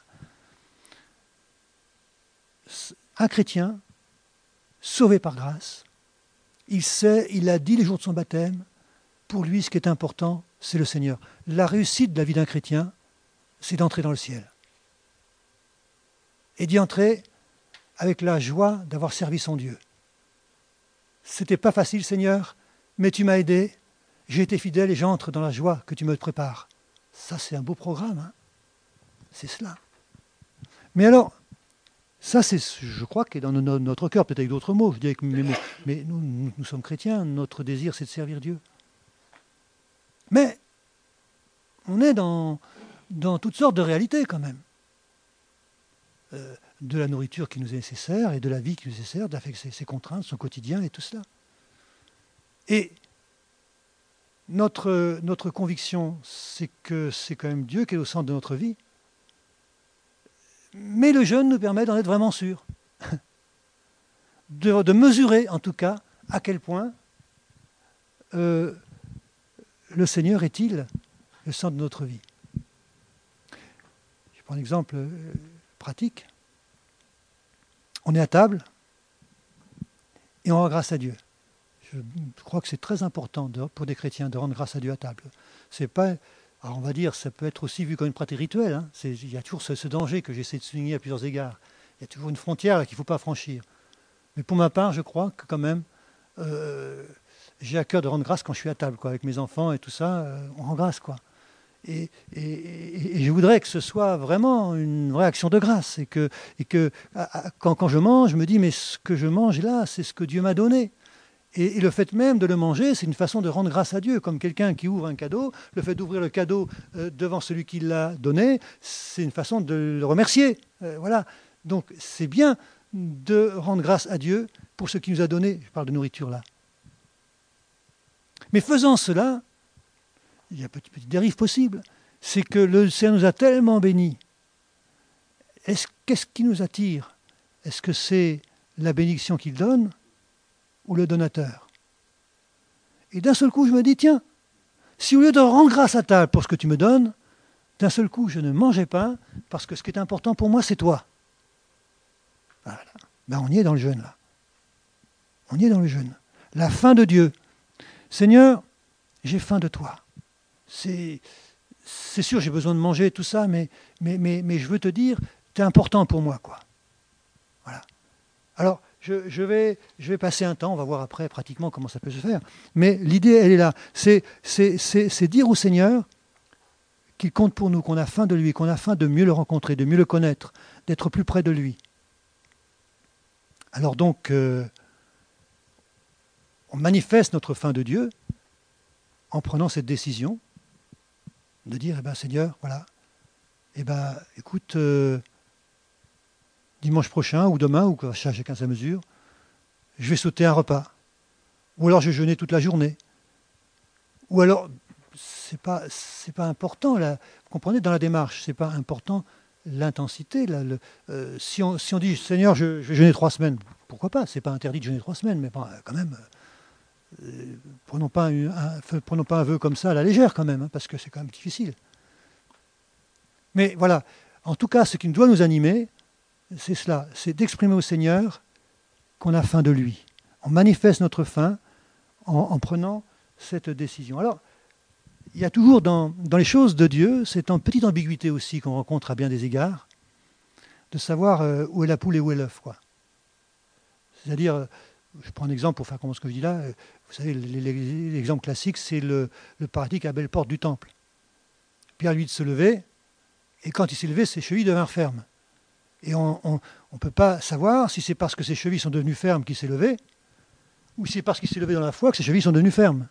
[SPEAKER 2] Un chrétien, sauvé par grâce, il sait, il a dit les jours de son baptême, pour lui, ce qui est important, c'est le Seigneur. La réussite de la vie d'un chrétien, c'est d'entrer dans le ciel. Et d'y entrer avec la joie d'avoir servi son Dieu. C'était pas facile, Seigneur, mais tu m'as aidé, j'ai été fidèle et j'entre dans la joie que tu me prépares. Ça, c'est un beau programme, hein. C'est cela. Mais alors, ça, c'est, je crois, qui est dans notre, notre cœur, peut-être avec d'autres mots, je dis avec mes mots. Mais nous, nous, nous sommes chrétiens, notre désir, c'est de servir Dieu. Mais on est dans, dans toutes sortes de réalités quand même. Euh, de la nourriture qui nous est nécessaire et de la vie qui nous est nécessaire, avec ses, ses contraintes, son quotidien et tout cela. Et notre, notre conviction, c'est que c'est quand même Dieu qui est au centre de notre vie. Mais le jeûne nous permet d'en être vraiment sûr. De, de mesurer, en tout cas, à quel point euh, le Seigneur est-il le centre de notre vie. Je prends un exemple euh, pratique. On est à table et on rend grâce à Dieu. Je crois que c'est très important de, pour des chrétiens de rendre grâce à Dieu à table. C'est pas, alors on va dire, ça peut être aussi vu comme une pratique rituelle. Hein. C'est, il y a toujours ce, ce danger que j'essaie de souligner à plusieurs égards. Il y a toujours une frontière là, qu'il ne faut pas franchir. Mais pour ma part, je crois que quand même, euh, j'ai à cœur de rendre grâce quand je suis à table, quoi, avec mes enfants et tout ça, euh, on rend grâce, quoi. Et, et, et, et je voudrais que ce soit vraiment une vraie action de grâce. Et que, et que à, à, quand, quand je mange, je me dis, mais ce que je mange là, c'est ce que Dieu m'a donné. Et, et le fait même de le manger, c'est une façon de rendre grâce à Dieu. Comme quelqu'un qui ouvre un cadeau, le fait d'ouvrir le cadeau euh, devant celui qui l'a donné, c'est une façon de le remercier. Euh, voilà. Donc c'est bien de rendre grâce à Dieu pour ce qu'il nous a donné. Je parle de nourriture là. Mais faisant cela, il y a une petite, petite dérive possible. C'est que le Seigneur nous a tellement bénis. Est-ce, qu'est-ce qui nous attire? Est-ce que c'est la bénédiction qu'il donne ou le donateur? Et d'un seul coup, je me dis, tiens, si au lieu de rendre grâce à table pour ce que tu me donnes, d'un seul coup, je ne mangeais pas, parce que ce qui est important pour moi, c'est toi. Voilà. Ben, on y est dans le jeûne, là. On y est dans le jeûne. La faim de Dieu. Seigneur, j'ai faim de toi. C'est, c'est sûr, j'ai besoin de manger, tout ça, mais, mais, mais, mais je veux te dire, tu es important pour moi, quoi. Voilà. Alors, je, je, vais, je vais passer un temps, on va voir après pratiquement comment ça peut se faire, mais l'idée, elle est là. C'est, c'est, c'est, c'est dire au Seigneur qu'il compte pour nous, qu'on a faim de lui, qu'on a faim de mieux le rencontrer, de mieux le connaître, d'être plus près de lui. Alors donc, euh, on manifeste notre faim de Dieu en prenant cette décision de dire, eh ben Seigneur, voilà, eh ben écoute, euh, dimanche prochain ou demain, ou quoi, chacun sa mesure, je vais sauter un repas. Ou alors je vais jeûner toute la journée. Ou alors, c'est pas, c'est pas important, là, vous comprenez, dans la démarche, c'est pas important l'intensité. Là, le, euh, si, on, si on dit, Seigneur, je, je vais jeûner trois semaines, pourquoi pas? C'est pas interdit de jeûner trois semaines, mais bon, quand même, euh, prenons, pas un, un, prenons pas un vœu comme ça à la légère, quand même, hein, parce que c'est quand même difficile. Mais voilà, en tout cas, ce qui doit nous animer, c'est cela, c'est d'exprimer au Seigneur qu'on a faim de lui. On manifeste notre faim en, en prenant cette décision. Alors, il y a toujours dans, dans les choses de Dieu cette petite ambiguïté aussi qu'on rencontre à bien des égards, de savoir euh, où est la poule et où est l'œuf, quoi. C'est-à-dire, euh, je prends un exemple pour faire comment ce que je dis là, euh, vous savez, l'exemple classique, c'est le, le paralytique à la belle porte du temple. Pierre lui de se lever, et quand il s'est levé, ses chevilles devinrent fermes. Et on ne peut pas savoir si c'est parce que ses chevilles sont devenues fermes qu'il s'est levé, ou si c'est parce qu'il s'est levé dans la foi que ses chevilles sont devenues fermes.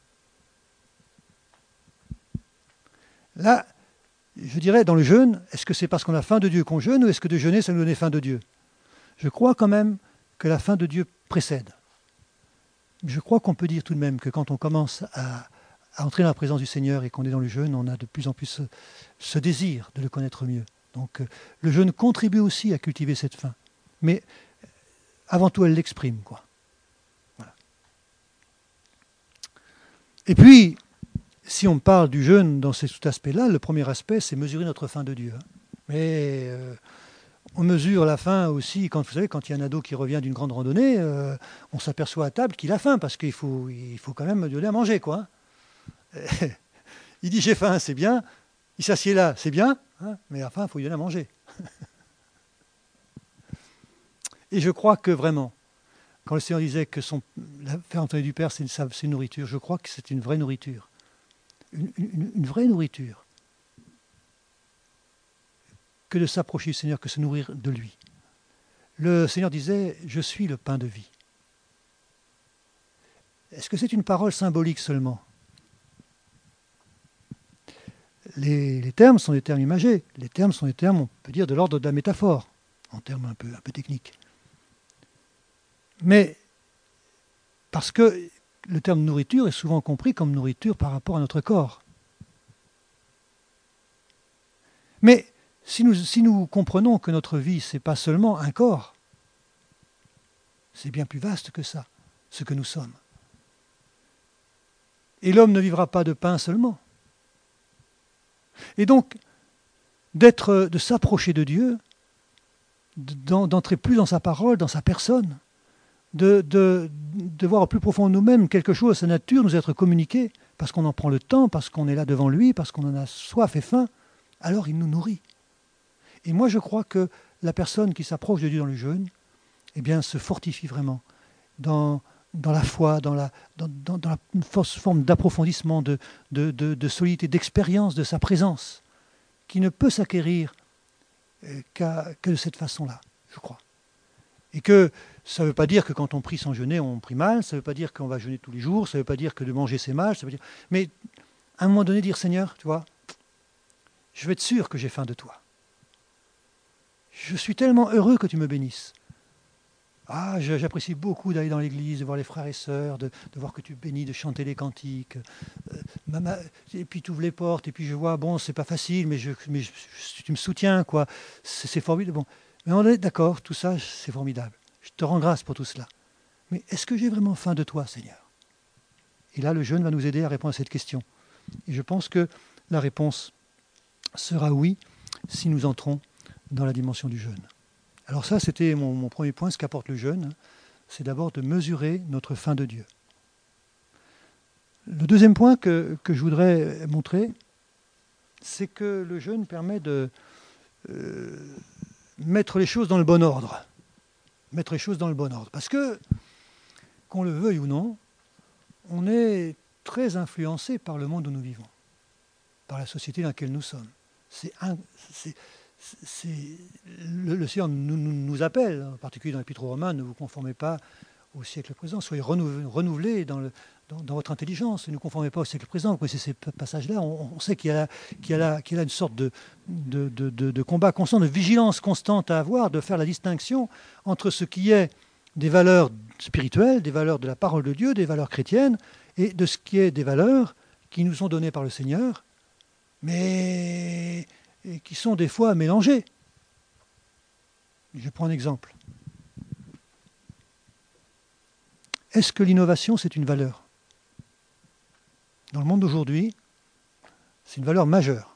[SPEAKER 2] Là, je dirais, dans le jeûne, est-ce que c'est parce qu'on a faim de Dieu qu'on jeûne, ou est-ce que de jeûner, ça nous donne faim de Dieu? Je crois quand même que la faim de Dieu précède. Je crois qu'on peut dire tout de même que quand on commence à, à entrer dans la présence du Seigneur et qu'on est dans le jeûne, on a de plus en plus ce, ce désir de le connaître mieux. Donc le jeûne contribue aussi à cultiver cette faim. Mais avant tout, elle l'exprime, quoi. Voilà. Et puis, si on parle du jeûne dans cet aspect-là, le premier aspect, c'est mesurer notre faim de Dieu. Mais euh, on mesure la faim aussi, quand vous savez, quand il y a un ado qui revient d'une grande randonnée, euh, on s'aperçoit à table qu'il a faim, parce qu'il faut, il faut quand même donner à manger, quoi. Il dit j'ai faim, c'est bien. Il s'assied là, c'est bien, hein, mais à la fin, il faut lui donner à manger. Et je crois que vraiment, quand le Seigneur disait que son, la faire entendre du Père, c'est une, c'est une nourriture, je crois que c'est une vraie nourriture. Une, une, une vraie nourriture. Que de s'approcher du Seigneur, que se nourrir de lui. Le Seigneur disait, je suis le pain de vie. Est-ce que c'est une parole symbolique seulement ? Les, les termes sont des termes imagés. Les termes sont des termes, on peut dire, de l'ordre de la métaphore, en termes un peu, un peu techniques. Mais parce que le terme nourriture est souvent compris comme nourriture par rapport à notre corps. Mais si nous, si nous comprenons que notre vie, ce n'est pas seulement un corps, c'est bien plus vaste que ça, ce que nous sommes. Et l'homme ne vivra pas de pain seulement. Et donc, d'être, de s'approcher de Dieu, d'entrer plus dans sa parole, dans sa personne, de, de, de voir au plus profond de nous-mêmes quelque chose, sa nature nous être communiquée, parce qu'on en prend le temps, parce qu'on est là devant lui, parce qu'on en a soif et faim, alors il nous nourrit. Et moi je crois que la personne qui s'approche de Dieu dans le jeûne, eh bien, se fortifie vraiment dans, dans la foi, dans la, dans, dans, dans la forme d'approfondissement, de, de, de, de solidité, d'expérience de sa présence, qui ne peut s'acquérir qu'à, que de cette façon-là, je crois. Et que ça ne veut pas dire que quand on prie sans jeûner, on prie mal, ça ne veut pas dire qu'on va jeûner tous les jours, ça ne veut pas dire que de manger c'est mal, ça veut dire... mais à un moment donné, dire Seigneur, tu vois, je veux être sûr que j'ai faim de toi. Je suis tellement heureux que tu me bénisses. Ah, j'apprécie beaucoup d'aller dans l'église, de voir les frères et sœurs, de, de voir que tu bénis, de chanter les cantiques. Euh, maman, et puis tu ouvres les portes, et puis je vois, bon, c'est pas facile, mais, je, mais je, tu me soutiens, quoi. C'est, c'est formidable. Bon. Mais on est d'accord, tout ça, c'est formidable. Je te rends grâce pour tout cela. Mais est-ce que j'ai vraiment faim de toi, Seigneur ? Et là, le jeûne va nous aider à répondre à cette question. Et je pense que la réponse sera oui, si nous entrons dans la dimension du jeûne. Alors ça, c'était mon, mon premier point, ce qu'apporte le jeûne, c'est d'abord de mesurer notre faim de Dieu. Le deuxième point que, que je voudrais montrer, c'est que le jeûne permet de euh, mettre les choses dans le bon ordre. Mettre les choses dans le bon ordre. Parce que, qu'on le veuille ou non, on est très influencé par le monde où nous vivons, par la société dans laquelle nous sommes. C'est, un, c'est, c'est le, le Seigneur nous, nous, nous appelle, en particulier dans l'Épître aux Romains, ne vous conformez pas au siècle présent, soyez renouvelés, renouvelés dans, le, dans, dans votre intelligence, ne vous conformez pas au siècle présent. Vous connaissez ces passages-là, on, on sait qu'il y, a, qu'il, y a là, qu'il y a une sorte de, de, de, de, de combat constant, de vigilance constante à avoir, de faire la distinction entre ce qui est des valeurs spirituelles, des valeurs de la parole de Dieu, des valeurs chrétiennes, et de ce qui est des valeurs qui nous sont données par le Seigneur, mais qui sont des fois mélangées. Je prends un exemple. Est-ce que l'innovation, c'est une valeur? Dans le monde d'aujourd'hui, c'est une valeur majeure.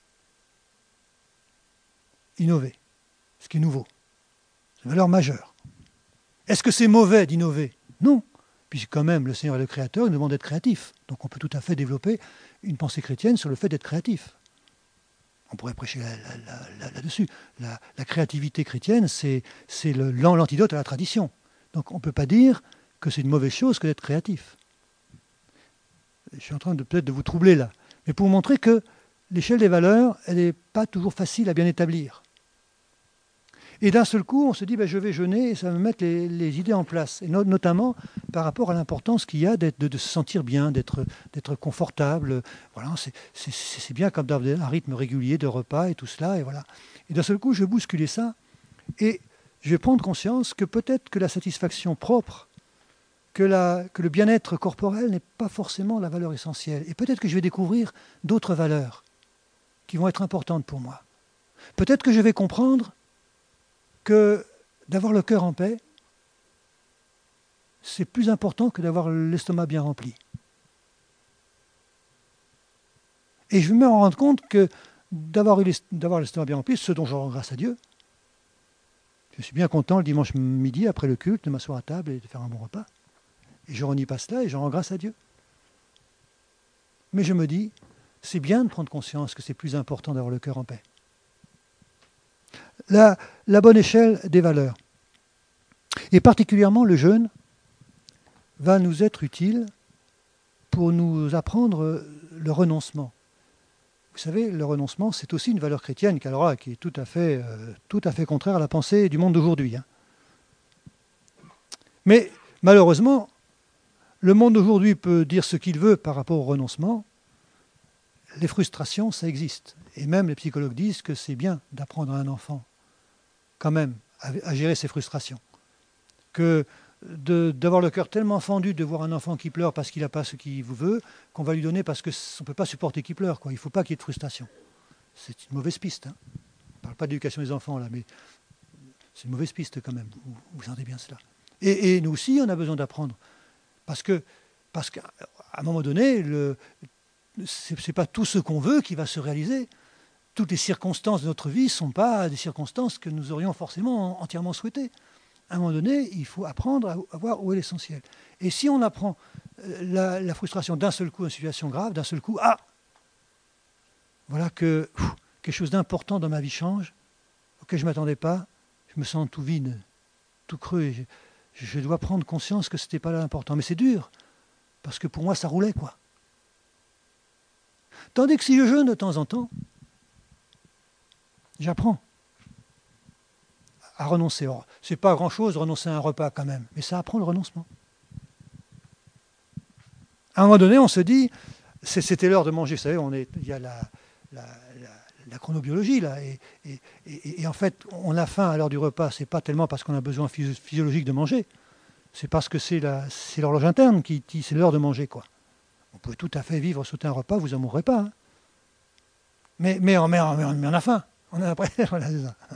[SPEAKER 2] Innover, ce qui est nouveau, c'est une valeur majeure. Est-ce que c'est mauvais d'innover? Non, puisque quand même le Seigneur est le Créateur, il nous demande d'être créatif. Donc on peut tout à fait développer une pensée chrétienne sur le fait d'être créatif. On pourrait prêcher là, là, là, là, là-dessus. La, la créativité chrétienne, c'est, c'est le, l'antidote à la tradition. Donc on ne peut pas dire que c'est une mauvaise chose que d'être créatif. Je suis en train de peut-être de vous troubler là. Mais pour vous montrer que l'échelle des valeurs, elle n'est pas toujours facile à bien établir. Et d'un seul coup, on se dit, ben, je vais jeûner et ça va me mettre les, les idées en place. Et no- notamment par rapport à l'importance qu'il y a d'être, de, de se sentir bien, d'être, d'être confortable. Voilà, c'est, c'est, c'est bien comme d'avoir un rythme régulier de repas et tout cela. Et, voilà. Et d'un seul coup, je vais bousculer ça. Et je vais prendre conscience que peut-être que la satisfaction propre, que, la, que le bien-être corporel n'est pas forcément la valeur essentielle. Et peut-être que je vais découvrir d'autres valeurs qui vont être importantes pour moi. Peut-être que je vais comprendre que d'avoir le cœur en paix, c'est plus important que d'avoir l'estomac bien rempli. Et je vais me rendre compte que d'avoir, eu d'avoir l'estomac bien rempli, ce dont je rends grâce à Dieu, je suis bien content le dimanche midi, après le culte, de m'asseoir à table et de faire un bon repas. Et je renie pas cela et je rends grâce à Dieu. Mais je me dis, c'est bien de prendre conscience que c'est plus important d'avoir le cœur en paix. La, la bonne échelle des valeurs. Et particulièrement le jeûne va nous être utile pour nous apprendre le renoncement. Vous savez, le renoncement, c'est aussi une valeur chrétienne qui, alors, qui est tout à fait, euh, tout à fait contraire à la pensée du monde d'aujourd'hui. Hein. Mais malheureusement, le monde d'aujourd'hui peut dire ce qu'il veut par rapport au renoncement. Les frustrations, ça existe. Et même les psychologues disent que c'est bien d'apprendre à un enfant, quand même, à, à gérer ses frustrations. Que de, d'avoir le cœur tellement fendu de voir un enfant qui pleure parce qu'il n'a pas ce qu'il veut, qu'on va lui donner parce qu'on ne peut pas supporter qu'il pleure. Quoi. Il ne faut pas qu'il y ait de frustration. C'est une mauvaise piste. Hein. On ne parle pas d'éducation des enfants, là, mais c'est une mauvaise piste quand même. Vous, vous sentez bien cela. Et, et nous aussi, on a besoin d'apprendre. Parce que, parce qu'à un moment donné, le, c'est, c'est pas tout ce qu'on veut qui va se réaliser. Toutes les circonstances de notre vie ne sont pas des circonstances que nous aurions forcément entièrement souhaitées. À un moment donné, il faut apprendre à, à voir où est l'essentiel. Et si on apprend la, la frustration d'un seul coup, une situation grave, d'un seul coup, ah, voilà que pff, quelque chose d'important dans ma vie change, auquel je ne m'attendais pas, je me sens tout vide, tout creux. Et je, je dois prendre conscience que ce n'était pas là l'important. Mais c'est dur, parce que pour moi, ça roulait, quoi. Tandis que si je jeûne de temps en temps, j'apprends à renoncer. Alors, c'est pas grand-chose, renoncer à un repas quand même, mais ça apprend le renoncement. À un moment donné, on se dit, c'est, c'était l'heure de manger. Vous savez, on est, il y a la, la, la, la chronobiologie, là, et, et, et, et en fait, on a faim à l'heure du repas. C'est pas tellement parce qu'on a besoin physio- physiologique de manger, c'est parce que c'est, la, c'est l'horloge interne qui dit c'est l'heure de manger, quoi. On peut tout à fait vivre, sauter un repas, vous en mourrez pas. Hein. Mais, mais, mais, mais, mais on a faim. On a après, voilà, c'est ça.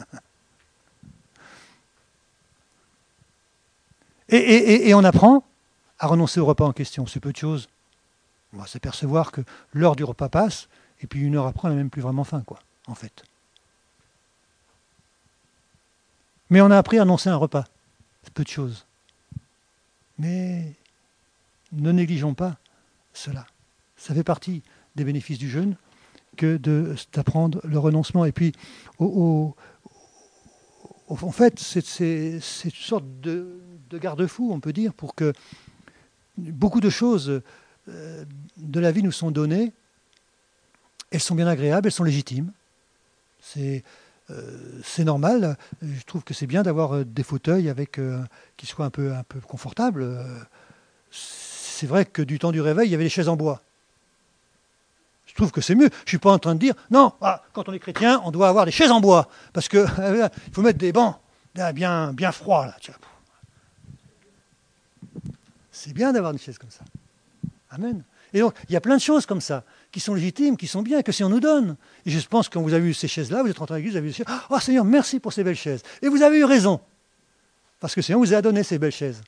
[SPEAKER 2] Et, et, et on apprend à renoncer au repas en question. C'est peu de choses. On va s'apercevoir que l'heure du repas passe, et puis une heure après, on n'a même plus vraiment faim, quoi, en fait. Mais on a appris à annoncer un repas. C'est peu de choses. Mais ne négligeons pas cela. Ça fait partie des bénéfices du jeûne que de, d'apprendre le renoncement. Et puis, au, au, au, en fait, c'est, c'est, c'est une sorte de, de garde-fou, on peut dire, pour que beaucoup de choses euh, de la vie nous sont données. Elles sont bien agréables, elles sont légitimes. C'est, euh, c'est normal. Je trouve que c'est bien d'avoir euh, des fauteuils avec, euh, qui soient un peu, un peu confortables. Euh, c'est vrai que du temps du réveil, il y avait des chaises en bois. Je trouve que c'est mieux. Je ne suis pas en train de dire, non, ah, quand on est chrétien, on doit avoir des chaises en bois. Parce qu'il faut mettre des bancs bien, bien froids. Là. C'est bien d'avoir une chaise comme ça. Amen. Et donc, il y a plein de choses comme ça, qui sont légitimes, qui sont bien, que si on nous donne. Et je pense que quand vous avez eu ces chaises-là, vous êtes rentré à l'église, vous avez dit, oh Seigneur, merci pour ces belles chaises. Et vous avez eu raison. Parce que le Seigneur vous a donné ces belles chaises.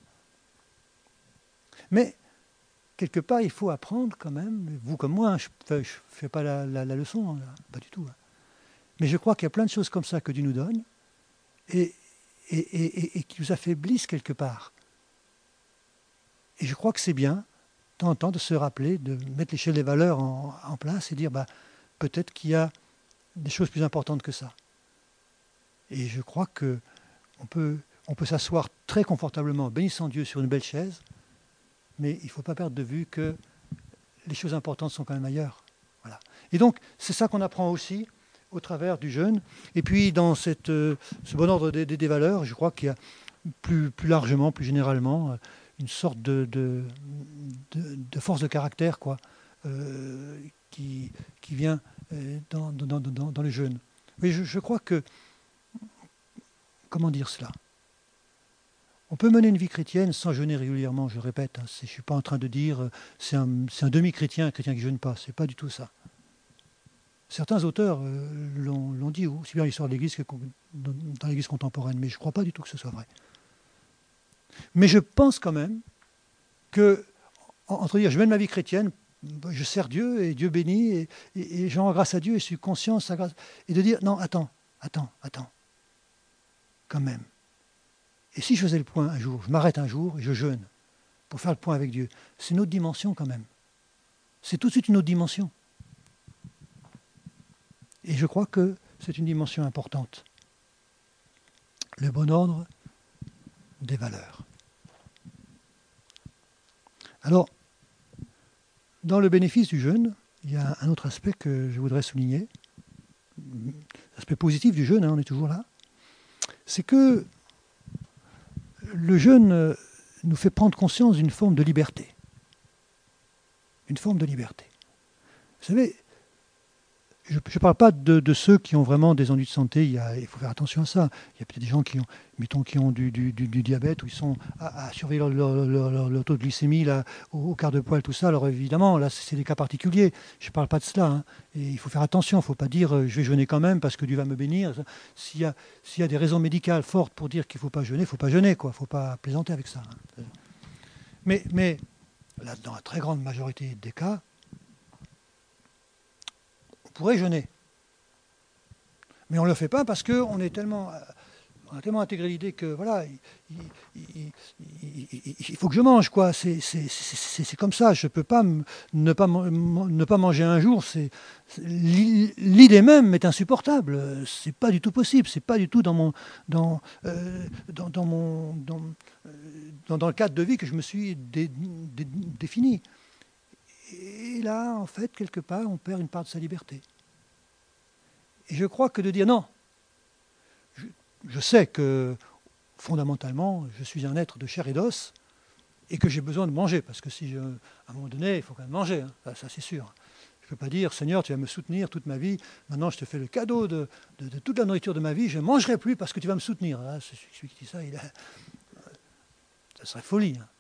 [SPEAKER 2] Mais, quelque part, il faut apprendre quand même, vous comme moi, hein, je ne fais pas la, la, la leçon, hein, pas du tout. Hein. Mais je crois qu'il y a plein de choses comme ça que Dieu nous donne, et, et, et, et, et qui nous affaiblissent quelque part. Et je crois que c'est bien, de temps en temps, de se rappeler, de mettre l'échelle des valeurs en, en place et dire, bah, peut-être qu'il y a des choses plus importantes que ça. Et je crois qu'on peut, on peut s'asseoir très confortablement, bénissant Dieu sur une belle chaise, mais il ne faut pas perdre de vue que les choses importantes sont quand même ailleurs. Voilà. Et donc, c'est ça qu'on apprend aussi au travers du jeûne. Et puis, dans cette, euh, ce bon ordre des, des, des valeurs, je crois qu'il y a plus, plus largement, plus généralement, une sorte de, de, de, de force de caractère, quoi, euh, qui, qui vient euh, dans, dans, dans, dans le jeûne. Mais je, je crois que, comment dire cela ? On peut mener une vie chrétienne sans jeûner régulièrement, je répète. Hein, je ne suis pas en train de dire euh, c'est un, c'est un demi-chrétien, un chrétien qui ne jeûne pas. Ce n'est pas du tout ça. Certains auteurs euh, l'ont, l'ont dit, aussi bien l'histoire de l'Église que dans, dans l'Église contemporaine, mais je ne crois pas du tout que ce soit vrai. Mais je pense quand même que, entre dire je mène ma vie chrétienne, je sers Dieu et Dieu bénit, et, et, et je rends grâce à Dieu et je suis conscient de sa grâce, et de dire non, attends, attends, attends, quand même. Et si je faisais le point un jour, je m'arrête un jour et je jeûne pour faire le point avec Dieu, c'est une autre dimension quand même. C'est tout de suite une autre dimension. Et je crois que c'est une dimension importante. Le bon ordre des valeurs. Alors, dans le bénéfice du jeûne, il y a un autre aspect que je voudrais souligner. L'aspect positif du jeûne, hein, on est toujours là. C'est que le jeûne nous fait prendre conscience d'une forme de liberté. Une forme de liberté. Vous savez, je ne parle pas de, de ceux qui ont vraiment des ennuis de santé, il, y a, il faut faire attention à ça. Il y a peut-être des gens qui ont, mettons, qui ont du, du, du, du diabète, où ils sont à, à surveiller leur, leur, leur, leur, leur taux de glycémie là, au, au quart de poil, tout ça. Alors évidemment, là, c'est des cas particuliers. Je ne parle pas de cela. Hein. Et il faut faire attention. Il ne faut pas dire euh, je vais jeûner quand même parce que Dieu va me bénir. S'il y a, s'il y a des raisons médicales fortes pour dire qu'il ne faut pas jeûner, il ne faut pas jeûner. Il ne faut pas plaisanter avec ça. Hein. Mais, mais là, dans la très grande majorité des cas, on pourrait jeûner. Mais on ne le fait pas parce qu'on est tellement, on a tellement intégré l'idée que voilà, il, il, il, il, il faut que je mange, quoi. C'est, c'est, c'est, c'est comme ça. Je ne peux pas m- ne pas, ne pas manger un jour. C'est, c'est, l'idée même est insupportable. C'est pas du tout possible. C'est pas du tout dans mon, dans, euh, dans, dans mon, dans, dans, dans le cadre de vie que je me suis dé, dé, défini. Et là, en fait, quelque part, on perd une part de sa liberté. Et je crois que de dire non, je, je sais que fondamentalement, je suis un être de chair et d'os et que j'ai besoin de manger, parce que si je, à un moment donné, il faut quand même manger, hein, ça, ça c'est sûr. Je ne peux pas dire, Seigneur, tu vas me soutenir toute ma vie, maintenant je te fais le cadeau de, de, de toute la nourriture de ma vie, je ne mangerai plus parce que tu vas me soutenir. Là, celui qui dit ça, il a, ça serait folie. Hein.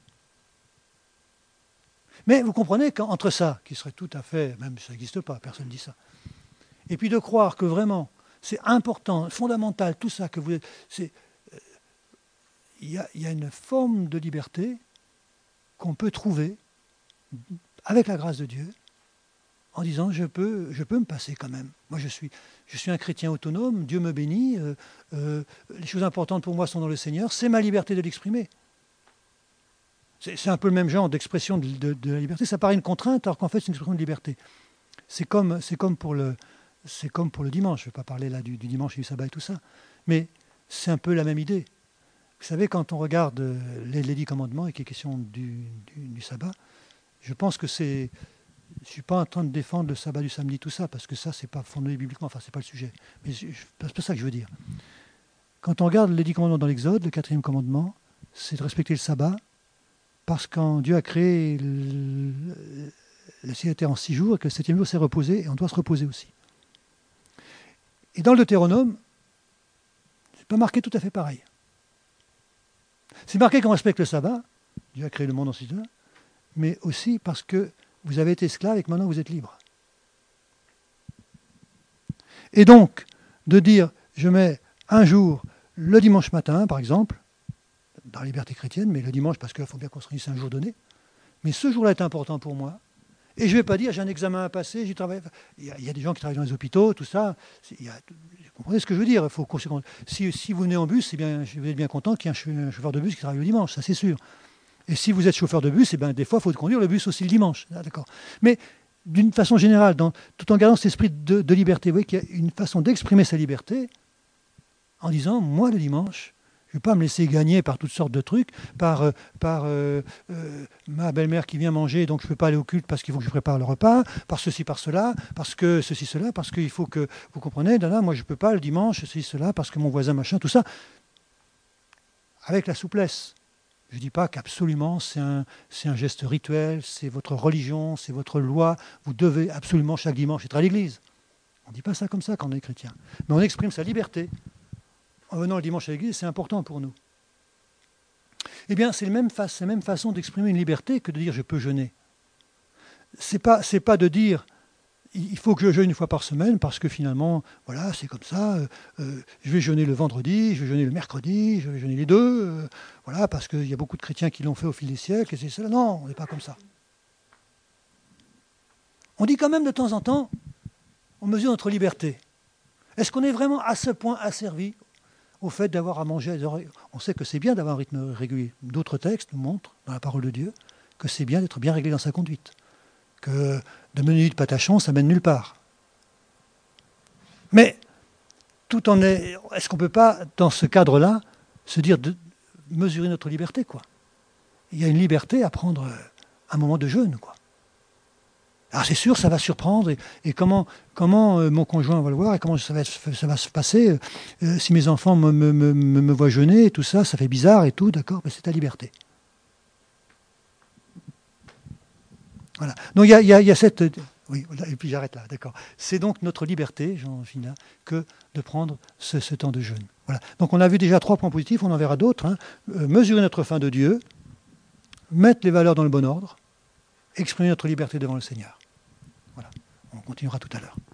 [SPEAKER 2] Mais vous comprenez qu'entre ça, qui serait tout à fait, même ça n'existe pas, personne ne dit ça, et puis de croire que vraiment, c'est important, fondamental, tout ça que vous... C'est, euh, il y a, il y a une forme de liberté qu'on peut trouver, avec la grâce de Dieu, en disant je peux, je peux me passer quand même. Moi, je suis, je suis un chrétien autonome, Dieu me bénit, euh, euh, les choses importantes pour moi sont dans le Seigneur, c'est ma liberté de l'exprimer. C'est, c'est un peu le même genre d'expression de, de, de la liberté. Ça paraît une contrainte, alors qu'en fait, c'est une expression de liberté. C'est comme, c'est comme, pour, le, c'est comme pour le dimanche. Je ne vais pas parler là du, du dimanche et du sabbat et tout ça, mais c'est un peu la même idée. Vous savez, quand on regarde les, les dix commandements et qu'il est question du, du, du sabbat, je pense que c'est... Je ne suis pas en train de défendre le sabbat du samedi, tout ça, parce que ça, c'est pas fondé bibliquement, enfin, c'est pas le sujet. Mais je, je, c'est pas ça que je veux dire. Quand on regarde les dix commandements dans l'Exode, le quatrième commandement, c'est de respecter le sabbat, parce que Dieu a créé le, le ciel et la terre en six jours, et que le septième jour s'est reposé, et on doit se reposer aussi. Et dans le Deutéronome, c'est pas marqué tout à fait pareil. C'est marqué qu'on respecte le sabbat, Dieu a créé le monde en six jours, mais aussi parce que vous avez été esclave et que maintenant vous êtes libre. Et donc, de dire, je mets un jour, le dimanche matin, par exemple, dans la liberté chrétienne, mais le dimanche, parce qu'il faut bien qu'on se réunisse un jour donné, mais ce jour-là est important pour moi, et je ne vais pas dire, j'ai un examen à passer, j'y travaille. Il y, a, il y a des gens qui travaillent dans les hôpitaux, tout ça. Il y a, vous comprenez ce que je veux dire? Il faut, si, si vous venez en bus, c'est bien, vous êtes bien content qu'il y ait un chauffeur de bus qui travaille le dimanche, ça c'est sûr. Et si vous êtes chauffeur de bus, eh bien, des fois, il faut conduire le bus aussi le dimanche. Ah, d'accord. Mais d'une façon générale, dans, tout en gardant cet esprit de, de liberté, vous voyez qu'il y a une façon d'exprimer sa liberté en disant, moi, le dimanche, je ne vais pas me laisser gagner par toutes sortes de trucs, par, euh, par euh, euh, ma belle-mère qui vient manger, donc je ne peux pas aller au culte parce qu'il faut que je prépare le repas, par ceci, par cela, parce que ceci, cela, parce qu'il faut que, vous comprenez, là, moi je ne peux pas le dimanche, ceci, cela, parce que mon voisin, machin, tout ça, avec la souplesse. Je ne dis pas qu'absolument c'est un, c'est un geste rituel, c'est votre religion, c'est votre loi, vous devez absolument chaque dimanche être à l'église. On ne dit pas ça comme ça quand on est chrétien. Mais on exprime sa liberté. En venant le dimanche à l'église, c'est important pour nous. Eh bien, c'est la même, fa- c'est la même façon d'exprimer une liberté que de dire je peux jeûner. Ce n'est pas, c'est pas de dire il faut que je jeûne une fois par semaine parce que finalement, voilà, c'est comme ça, euh, euh, je vais jeûner le vendredi, je vais jeûner le mercredi, je vais jeûner les deux, euh, voilà, parce qu'il y a beaucoup de chrétiens qui l'ont fait au fil des siècles, et c'est ça. Non, on n'est pas comme ça. On dit quand même de temps en temps, on mesure notre liberté. Est-ce qu'on est vraiment à ce point asservi au fait d'avoir à manger? On sait que c'est bien d'avoir un rythme régulier. D'autres textes nous montrent, dans la parole de Dieu, que c'est bien d'être bien réglé dans sa conduite. Que de mener de patachon, ça mène nulle part. Mais, tout en est, est-ce qu'on ne peut pas, dans ce cadre-là, se dire de mesurer notre liberté, quoi? Il y a une liberté à prendre un moment de jeûne, quoi. Alors c'est sûr, ça va surprendre, et, et comment, comment euh, mon conjoint va le voir, et comment ça va, ça va se passer, euh, si mes enfants me, me, me, me voient jeûner, et tout ça, ça fait bizarre et tout, d'accord, mais c'est ta liberté. Voilà. Donc il y a, il y a, il y a cette... Oui, et puis j'arrête là, d'accord. C'est donc notre liberté, j'en finis là, que de prendre ce, ce temps de jeûne. Voilà. Donc on a vu déjà trois points positifs, on en verra d'autres. Hein. Euh, mesurer notre faim de Dieu, mettre les valeurs dans le bon ordre, exprimer notre liberté devant le Seigneur. Voilà. On continuera tout à l'heure.